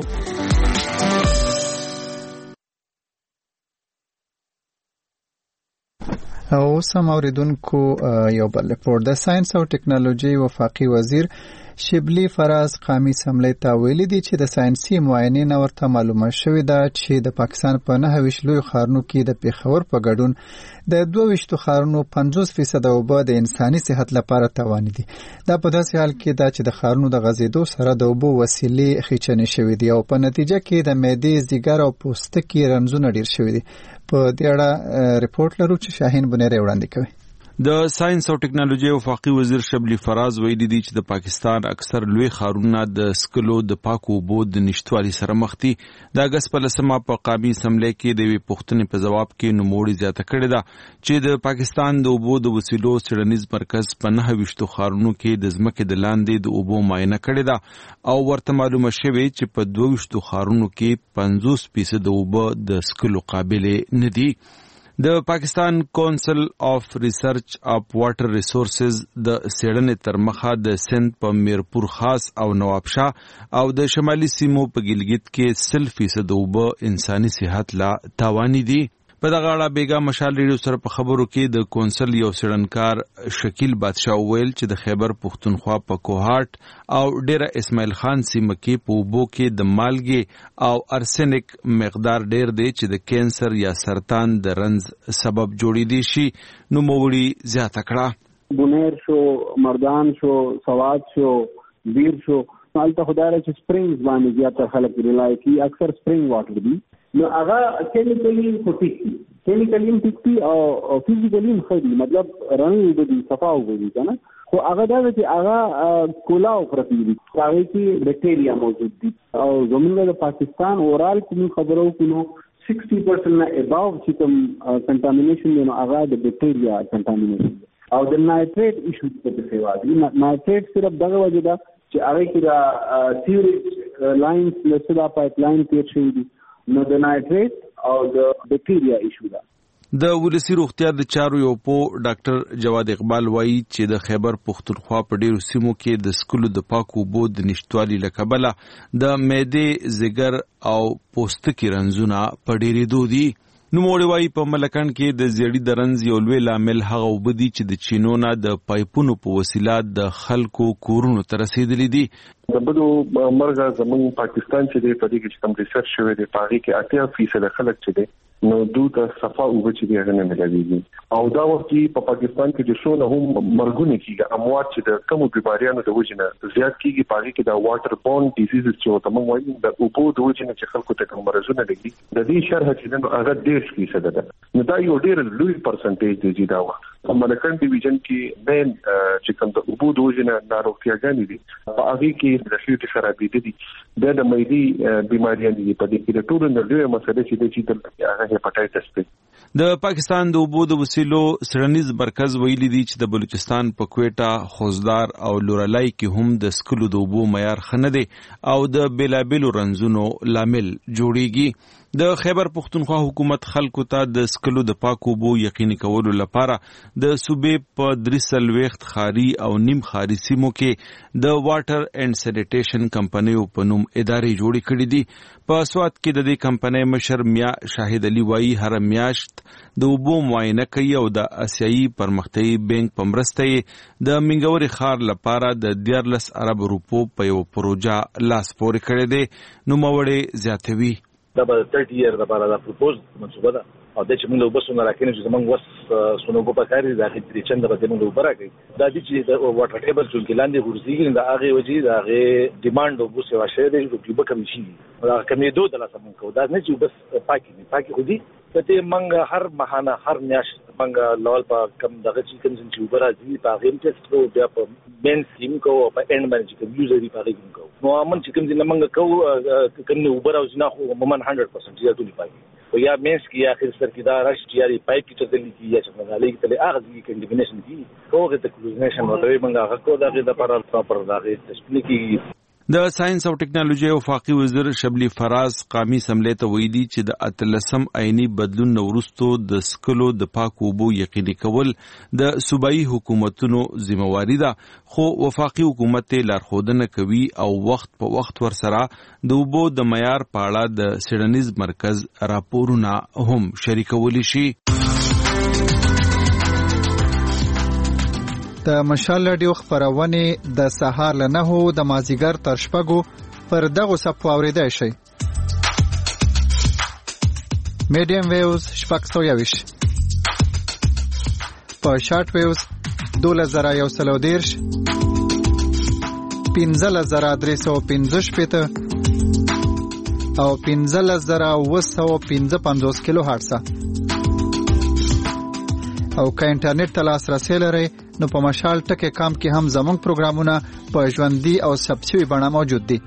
[SPEAKER 1] او سم اوریدونکو یو بل رپورټ د ساينس او ټکنالوژي وفاقي وزیر شبلی فراز قامی سملی ته ویلي دي چې د ساينسي معاینې نه ورته معلومه شوې ده چې د پاکستان په نهه ویشت لوی ښارونو کې د پیښور په ګډون د دوه ویشتو ښارونو پنځوس فیصد اوبه د انساني صحت لپاره تاواني دي. دا په داسې حال کې ده چې د ښارونو د غځېدو سره د اوبو وسیلې خیچنې شوې دي او په نتیجه کې د معدې ځیګر او پوستکي رنځونه ډېر شوي دي. په دې اړه ریپورت لرو چې شاهین بنيري وړاندې کوي.
[SPEAKER 20] د ساينس او ټکنالوژي وفاقي وزیر شبلی فراز ویلي دي چې د پاکستان اکثر لوی ښارونه د سکلو د پاکو اوبو د نشټوالي سره مخ دي. د اګست په لسمه په قامي اسمبلی کې د یوې پوښتنې په ځواب کې نوموړي زیاته کړې ده چې د پاکستان د اوبو د وسیلو څېړنیز مرکز په نهه ویشتو ښارونو کې د ځمکې د لاندې د اوبو معاینه کړې ده او ورته معلومه شوې چې په دوه ویشتو ښارونو کې پنځوس فیصد اوبه د سکلو قابلې نه دي. د پاکستان کونسل آف ریسرچ اپ واټر ریسورسز د څېړنې تر مخه د سند په میرپور خاص او نوابشاه او د شمالي سیمو په ګلګت کې سل فیصد اوبه انساني صحت لا تاواني دي. په دغه اړه بیګا مشال ریډیو سره په خبرو کې د کونسل یو څېړنکار شکیل بادشاه ویل چې د خیبر پښتونخوا په کوهاټ او ډیره اسماعیل خان سیمه کې په اوبو کې د مالګې او ارسنیک مقدار ډیر دی چې د کینسر یا سرطان د رنځ سبب جوړېدی شي. نو موړي زیاته کړه
[SPEAKER 21] بونیر شو مردان شو سواد شو بیر شو مالته خدای چې سپرینګز باندې زیاته خلک ریلای کوي اکثر سپرینګ واټر دی نو هغه کیمیکلی ټیک دي کیمیکلی ټیک دي او فزیکلی خدي مطلب رنګ دي صفا وګوري کنه خو هغه دا چې هغه کولاو پرتی دي هغه کې بیکټیریا موجود دي او زموږ د پاکستان اورال کوم خبرو کینو sixty percent نه اباو چې کوم کنټامینیشن دی نو هغه د بیکټیریا کنټامینیشن او د نایټریټ ایشو په څیر دی. نایټریټ صرف دغه وجه ده چې هغه کې دا سیوریج لاینز لسدا پایپ لاین تیر شوی دي نو د نایټریټ او د بیکټیریا ایشو ده.
[SPEAKER 20] د ولسی روغتیا د چارو یو پو ډاکټر جواد اقبال وایي چې د خیبر پښتونخوا په ډیرو سیمو کې د سکلو د پاکو اوبو د نشټوالي له کبله د معدې ځیګر او پوستکي رنځونه په ډیرېدو دي. نوموړي وایي په ملکند کې د زیړي د رنځ یو لوی لامل هغه اوبه دي چې د چینو نه د پایپونو په وسیله د خلکو کورونو ته رسېدلي دي.
[SPEAKER 25] د بدو مرګه زموږ پاکستان چې دی په دې کې چې کوم ریسرچ شوی دی په هغه کې اتیا فیصد خلک چې دی نو دوی ته صفا اوبه چې دی هغه نه ملایږي او دا وخت په پاکستان کې د شونه هم مرګونه کیږي اموات چې د کومو بیماریانو د وجنه زیات کیږي په هغه کې د واټر بورن ډیزیزز چې تمام وایي د اوبو د وجنه چې خلکو ته کوم مرزونه لګي د دې شرح چې نو هغه ډیر فیصد ده نو دا یو ډیر لوی پرسنټیج دی دا وخت په ملکند ډیویژن کې مین چې کوم د اوبو د وجنه ناروغتیاګانې دي په هغه کې د شیوټ خرابې دي د د مېدی بیماریان دي په دې کې د ټولو نه لوی مسله چې د چې هغه هپاتایټس دی.
[SPEAKER 20] د پاکستان د اوبو د وسیلو څېړنیز مرکز ویلي دی چې د بلوچستان په کوټا خوزدار او لورلای کې هم د سکلو د اوبو معیار ښه نه دی او د بیلابیلو رنځونو لامل جوړیږي. د خیبر پښتونخوا حکومت خلکو ته د سکلو د پاکو اوبو یقیني کولو لپاره د صوبې په درې څلوېښت ښاري او نیم ښاري سیمو کې د واټر اینډ سینیټیشن کمپنیو په نوم ادارې جوړې کړې دي. په سوات کې د دې کمپنۍ مشر میا شاهد علي وایي هر میاشت د اوبو معاینه کوي او د اسیایي پرمختیایي بانک په مرسته یې د منګوري ښار لپاره د دیارلس ارب روپو په یو پروژه لاس پورې کړی دی. نوموړی زیاتوي
[SPEAKER 26] دا به thirty year لپاره دا پروپوز منصوبه ده او د چې موږ له وبسونه راکینې چې موږ وس سونو کو پکاري دا چې چنده به موږ وبره کوي دا چې د واټر ټیبل چې لاندې ورزيږي دا هغه وجې دا هغه ډیماند وبو سیوا شه دی چې به کم شي دا کمې دوه د لاسه موږ کو دا نه چې بس پاکي نه پاکي خو دي ته موږ هر مهانه هر میاش موږ لول په کم دغه چې کوم چې وبره دي په هغه ټیسټ کو بیا په مین سیم کو په اند باندې چې یوزر دی په هغه کو نو من چې کوم ځای موږ کوو کوم اوبر او جنا خو عموما one hundred percent یا ټول پای او یا مینس کې یا اخر سر کې دا راشي یا پایپ کې تدلی کې یا چې مغالي کې تل هغه کې کنډیمینیشن کې کوغه ته کلوزنیشن وته موږ هغه کو دا د لپاره پراپر دا غي تشکیل کې.
[SPEAKER 20] د ساينس او ټکنالوژي وفاقي وزیر شبلی فراز قامي سملې ته ویلي چې د اتلسم عیني بدلون نورستو د سکلو د پاکو اوبو یقیني کول د صوبایي حکومتونو ذمہواری ده، خو وفاقي حکومت لارښودنه کوي او وخت په وخت ورسره د اوبو د معیار په اړه د سیډنیز مرکز راپورونه هم شریکولی شي.
[SPEAKER 1] د مشال رادیو خبرونه د سهار له نهو د مازیګر تر شپږو پر دغه صفو اوریدای شي. میډیم ویوز شپږ سوه یویش، په شارټ ویوز دولس زره یو سل او دیرش، پنځلس زره درې سوه پنځه شپېته او پنځلس زره اوه سوه پنځه پنځوس کیلو هرتز. او که انټرنیټ ته لاسرسی لرئ نو په مشال ټکی کام کې هم زموږ پروګرامونه په ژوندۍ او ثبت شوي بڼه موجود دي.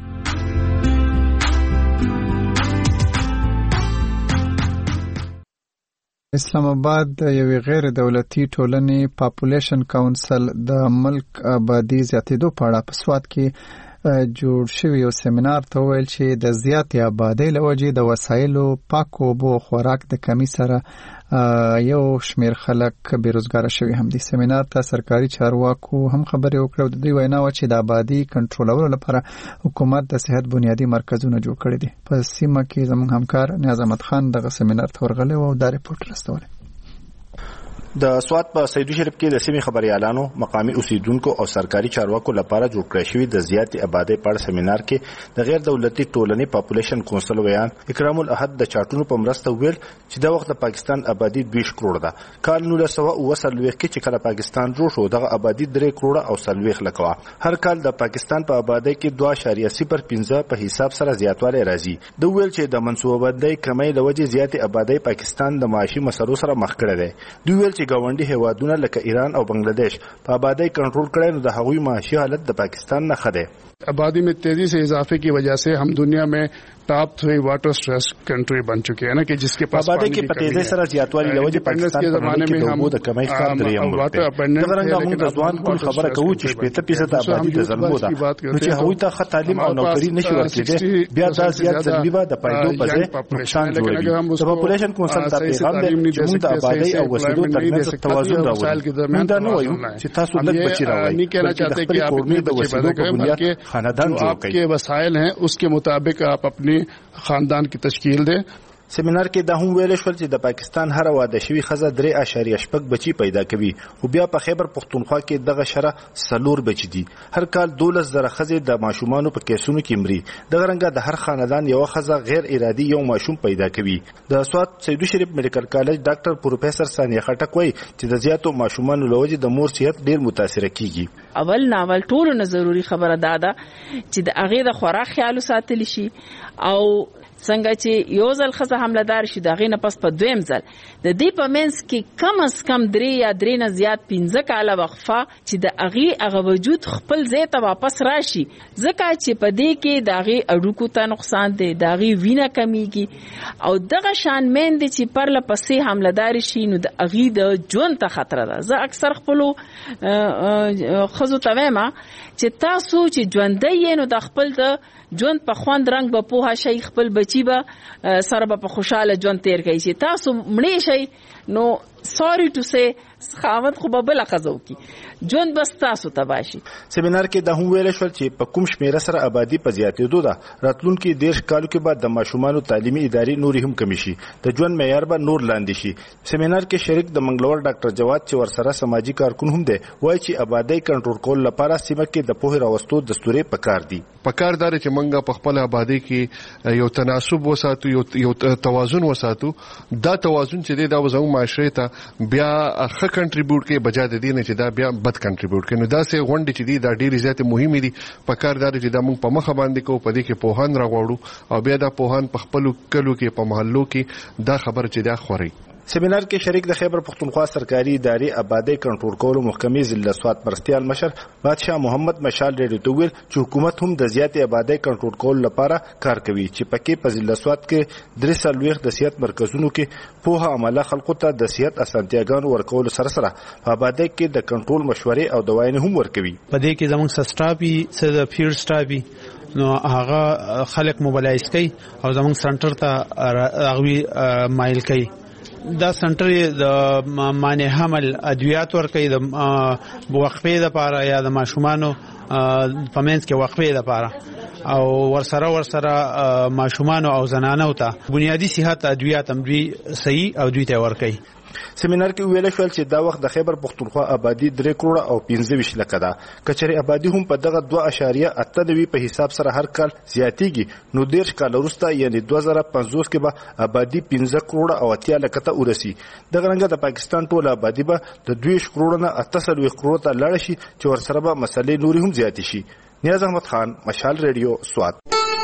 [SPEAKER 1] اسلام آباد د یوې غیر دولتي ټولنې پاپولیشن کاونسل د ملک آبادی زیاتېدو په اړه په سوات کې جوړ شوی یو سیمینار ته ویل چې د زیاتې آبادۍ له وجې د وسایلو، پاکو اوبو او خوراک د کمی سره یو شمیر خلک بیروزګاره شوي هم دي. سیمینار ته سرکاري چارواکو هم خبرې وکړې او د دوی وینا وه چې د آبادي کنټرولولو لپاره حکومت د صحت بنیادي مرکزونه جوړ کړي دي. په سیمه کې زموږ همکار نیاز احمد خان دغه سیمینار ته ورغلی و او دا رپورټ راستولی.
[SPEAKER 3] د سوات په سیدو شریف کې د سیمې خبريالانو، مقامي اوسیدونکو او سرکاري چارواکو لپاره جوړ کړی شوی د زیاتې آبادۍ په اړه سیمینار کې د غیر دولتي ټولنې پاپولیشن کونسل ویان اکرام الاحد د چارټونو په مرسته ویل چې د وخت د پاکستان آبادي دوه کروڑ ده. کال نولس سوه اوه څلوېښت کې چې کله پاکستان جوړ شو دغه آبادي درې کروڑ او څلوېښت لکه وه. هر کال د پاکستان په آبادۍ کې دوه اعشاریه صفر پنځه په حساب سره زیاتوالی راځي. د ویل چې د منصوبه بندۍ کمی له وجې زیاتې آبادۍ پاکستان د معاشي مسلو سره مخ کړی دی. دوی ویل چې ګاونډي هیوادونه لکه ایران او بنگلاديش په آبادی کنټرول کړي نو د هغوی معاشي حالت د پاکستان نه ښه دی.
[SPEAKER 9] आबादी में तेजी से इजाफे की वजह से हम दुनिया में top three water stress country बन चुके हैं ना कि जिसके पास
[SPEAKER 3] आबादी की तेजी सर ज्यादवाली लवज पाकिस्तान के ज़माने में हम द कमाई खार दरियम वाटर अबंडेंस लेकिन रजवान कुल खबर कहू چې شپږ فیصد आबादी د زلمو ده نو چې هغوی ته ښه تعلیم او نوکری نشي ورکړي بیا دا زیات ضربي به د پایدو په ځای نقصان جوړوي. د پاپولیشن کونسل د پیغام دی چې موږ د آبادی او وسیلو ترمنځ توازن راوړو. موږ دا نه وایو چې تاسو لږ بچی راوړئ بلکې د خپل کورنۍ د وسیلو په بنیاد خاندان جوړ
[SPEAKER 9] के वसाइल हैं उसके मुताबिक आप अपनी खानदान की तश्कील दें.
[SPEAKER 3] سیمینار کې دا هم ویل شول چې د پاکستان هر واده شوی خزه درې اعشاریه شپږ بچي پیدا کوي او بیا په خیبر پختونخوا کې دغه شره سلور بچي دي. هر کال دولس زره خزه د ماشومانو په کیسونو کې مري. دغه رنګه د هر خاندان یو خزه غیر ارادي یو ماشوم پیدا کوي. د سوات سیدو شریف میډیکل کالج ډاکټر پروفیسور ثانیه خټک وایي چې د زیاتو ماشومانو لوجه د مور صحت ډیر متاثر کیږي.
[SPEAKER 12] اول ناول ټولو نه ضروری خبره ده چې د هغه د خوراک خیال ساتل شي او څنګه چې یو ځل خزه حمله دار شي دا غینه پس په دویم ځل د دې په منځ کې کم از کم درې یا درې نه زیات پنځه کاله وقفه چې د هغې هغه وجود خپل ځای ته واپس راشي ځکه چې په دې کې د هغې اډوکو ته نقصان دی، د هغې وینه کمیږي او دغه شان میندې چې پرله پسې حمله داري شي نو د هغې د ژوند ته خطره ده. زه اکثر خپلو ښځو ته وایم چې تاسو چې ژوندی یې نو د خپل د ژوند په خوند رنګ به پوهه شئ، خپل بچي به سره به په خوشحاله ژوند تیر کوي. چې تاسو مړې شئ نو سوري ټو سي خاوند خو به بله ښځه وکړي، ژوند بس تاسو تباه شي.
[SPEAKER 3] سیمینار کې دا هم ویل شول چې په کوم شمېره سره آبادي په زیاتېدو ده راتلونکي دېرش کالو کې به د ماشومانو تعلیمي ادارې نورې هم کمې شي، د ژوند معیار به نور لاندې شي. سیمینار کې شریک د منګلور ډاکټر جواد چې ورسره سماجي کارکون هم دی وایي چې آبادۍ کنټرول کولو لپاره سیمه کې د پوهې راوستو دستورې پکار دي.
[SPEAKER 9] پکار دا چې موږ په خپل آبادۍ کې یو تناسب وساتو، یو توازن وساتو. دا توازن چې دی دا زموږ معاشرې ته بیا ښه کنټریبیوټ کوي بجا د دې نه چې دا بیا بد کنټریبیوټ کوي. نو داسې غونډې چې دي دا ډېرې زیاتې مهمې دي. پکار دا چې دا موږ په مخه باندې کوو، په دې کې پوهان راغواړو او بیا دا پوهان په خپلو کلو کې په محلو کې دا خبره چې دا خوري.
[SPEAKER 3] سیمینار کې شریک د خیبر پختونخوا سرکاري ادارې آبادی کنټرول کولو محکمې ضلع سوات مرستیال مشر بادشاه محمد مشال ریډیو ته ویل چې حکومت هم د زیاتې آبادی کنټرول کولو لپاره کار کوي چې پکې په ضلع سوات کې درې څلوېښت د صحت مرکزونو کې پوهه عمله خلکو ته د صحت اسانتیاګانو ورکولو سره سره په آبادی کې د کنټرول مشورې او دوايانې هم ورکوي.
[SPEAKER 15] په دې کې زموږ سټاپي څه د فیلډ سټاپي نو هغه خلک موبلایز کوي او زموږ سنټر ته هغوی مایل کوي. دا سنټر د معنی حمل ادویات ورکوي د وقفې لپاره یا د ماشومانو په منځ کې وقفې لپاره او ورسره ورسره ماشومانو او زنانو ته بنیادی صحت ادویات هم دوی صحیح او دوی ته ورکوي.
[SPEAKER 3] سیمینار کې ویل شول چې دا وخت د خیبر پختونخوا آبادی درې کروڑه او پنځه ویشت لکه ده. کچري آبادی هم په دغه دوه اشاریه اته دوی په حساب سره هر کال زیاتیږي نو دیرش کال وروسته یعنی دوه زره پنځوس کې به آبادی پنځه کروڑه او اتیا لکه ته ورسی. دغه رنګه د پاکستان ټول آبادی به د دویش کروڑه نه اته څلوېښت کروڑه ته لاړ شي چې ورسره به مسلې نوري هم زیاتې شي. نیاز احمد خان، مشال ریډیو، سوات.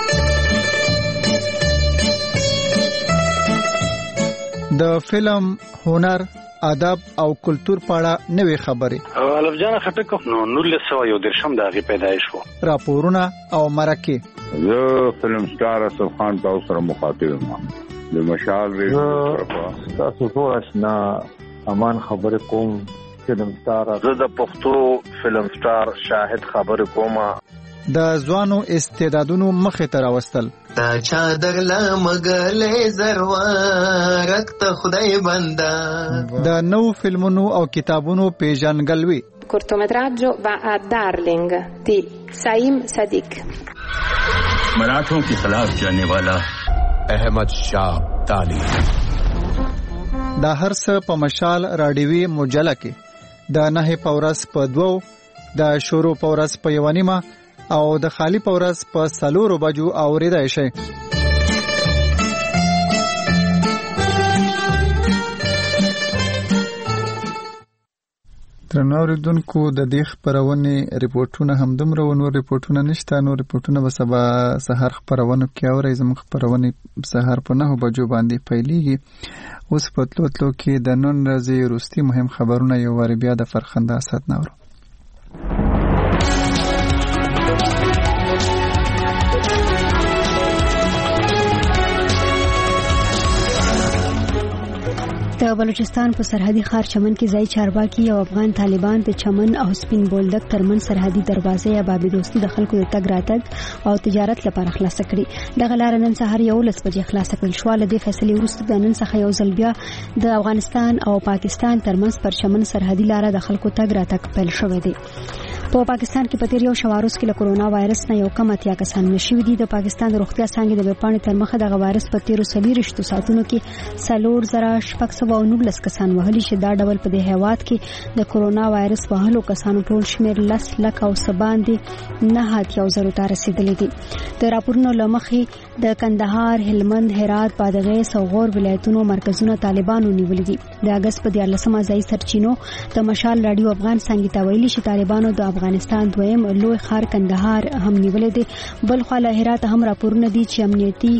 [SPEAKER 1] د فلم، هنر، ادب او کلچر په اړه نوې خبرې.
[SPEAKER 4] الف جان خټک نو نولس سوه یو دېرشم د هغې پیدایش و.
[SPEAKER 1] راپورونه او مرکې.
[SPEAKER 5] زه فلم سټار اسف خان تاسو سره مخاطب یم د مشال ریډیو.
[SPEAKER 6] تاسو ټول آشنا امان خبرې کوم فلم سټار.
[SPEAKER 4] زه د پښتو فلم سټار شاهد خبرې کوم.
[SPEAKER 1] د ځوانو استعدادونو مخې ته راوستل.
[SPEAKER 22] تا چا دغلا مګلې زروا رکت خدای بندا.
[SPEAKER 1] د نو فلمونو او کتابونو پیژنګلوي.
[SPEAKER 23] cortometraggio va a Darling di Saim Sadiq.
[SPEAKER 24] मराठों के खिलाफ जाने वाला अहमद शाह ताली.
[SPEAKER 1] دا هر څه په مشال راډیوي مجله کې د نه پورس په دوو، د شروع پورس په یو نیمه او د خالی پورس په سلورو بجو اوریدای شي. ترنو اوریدونکو د دې خبرونه ریپورتونه هم دومره ونو ریپورتونه نشته. نو ریپورتونه به سبا سحر خبرونه کې اوري. زموږ خبرونه سحر په نه بجو باندې پیلېږي. اوس په تلو تلو کې د نن ورځې وروستي مهم خبرونه یو واری بیا د فرخنده اسد نورو.
[SPEAKER 27] د بلوچستان په سرحدي ښار چمن کې ځای چارواکي او افغان طالبان د چمن او سپین بولدک ترمن سرحدي دروازې یا بابي دوستي د خلکو د تګ راتګ او تجارت لپاره خلاص کړي. دغه لار نن سهار یو لس بجې خلاص کړل شو. له دې فیصلې وروسته د نن څخه یو ځل بیا د افغانستان او پاکستان ترمنځ پر چمن سرحدي لار د خلکو تګ راتګ پیل شوی دی. په پاکستان کې په تیر یو شواروس کې له کورونا وایرس نه یو کم اتیا کسان نشوي دي. د پاکستان د روغتیا څانګې د ویبپاڼې تر مخه د وایرس په تیرو څلوېښتو ساعتونو کې څلور زره شپږ سوه او نولس کسان وهلي چې دا ډول په دې هیواد کې د کورونا وایرس وهلو کسانو ټول شمیر لس لک او څه باندې نه اتیا زرو ته رسېدلی دي. د راپورونو له مخې د کندهار، هلمند، هرات، بادغیس او غور ولایتونو مرکزونه طالبانو نیولي دي. د اګست په دیارلسمه ځایي سرچینو د مشال راډیو افغان څانګې ته ویلي چې طالبانو د افغانستان دویم لوی ښار کندهار هم نیولې دي. بل خو له هرات هم راپورونه دي چې امنیتي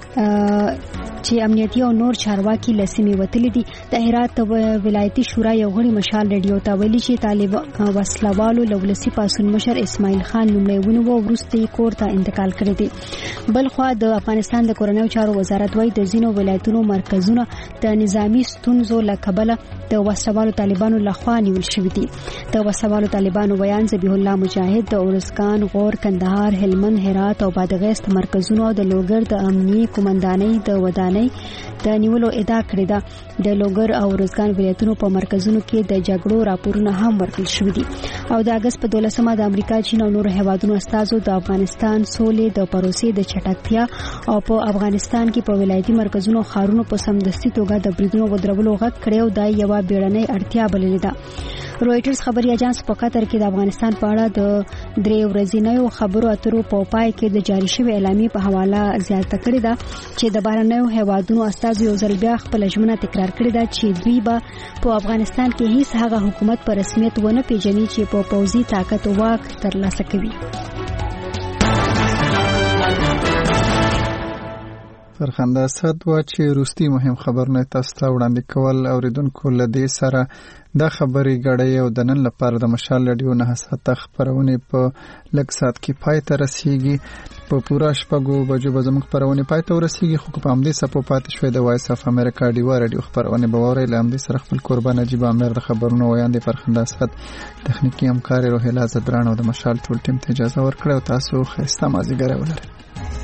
[SPEAKER 27] چې امنیتي او نور چارواکي لسمې وتلې دي. د هرات ولایتي شورا یو غړي مشال ریډیو ته ویلي چې طالب وسلوالو لولسی پاسون مشر اسماعیل خان لومړی ونیو او وروسته یې کور ته انتقال کړی دی. بل خو د افغانستان د کورنیو چارو وزارت وايي د ځینو ولایتونو مرکزونه د نظامی ستونزو له کبله د وسلوالو طالبانو لخوا نیول شوي دي. د وسلوالو طالبانو بیان ذبیح الله مجاهد د اورزګان، غور، کندهار، هلمند، هرات او بادغیس مرکزونو او د لوګر د امنیي قومندانۍ د ودانۍ د نیولو ادعا کړې ده. د لوګر او اورزګان ولایتونو په مرکزونو کې د جګړو راپورونه هم ورکړل شوي دي. او د اګست په دولسمه د امریکا، چین او نورو هیوادونو استازو د افغانستان سولې د پروسې د چټکتیا او په افغانستان کې په ولایتي مرکزونو خارونو په سمدستي توګه د بریدونو ودرولو غږ کړی او دا یوه بیړنۍ اړتیا بللې ده. رويټرز خبري اژانس په قطر کې د افغانستان په اړه د درې ورځې خبرو اترو په پای کې د جاری شوی اعلامیې په حواله زیاته کړې ده چې د بهرنیو هیوادونو استازو یو ځل بیا خپل ژمنه تکرار کړې ده چې دوی به په افغانستان کې هیڅ هغه حکومت په رسمیت ونه پیژني چې په پوځي طاقت او واک ترلاسه کوي.
[SPEAKER 1] فرخنده اسد وا چې روستي مهم خبرونه تاسو ته وړاندې کول اوریدونکو لدی سره دا خبري غړې او د نن لپاره د مشال رادیو نه ساته خبرونه په لږ سات کې پای ته رسیږي په پورا شپږو بجو به زموږ خبرونه پای ته ورسیږي خو په همدې سپو پاتې شوې د وایس اف امریکا ډیوا رادیو خبرونه به وره لامدې سره خپل قربان نجیب امیر د خبرونو ویاندې فرخنده اسد تخنیکی همکار روحیلا زدران او د مشال ټول ټیم ته اجازه ورکړه او تاسو خسته مازیګر ولرئ.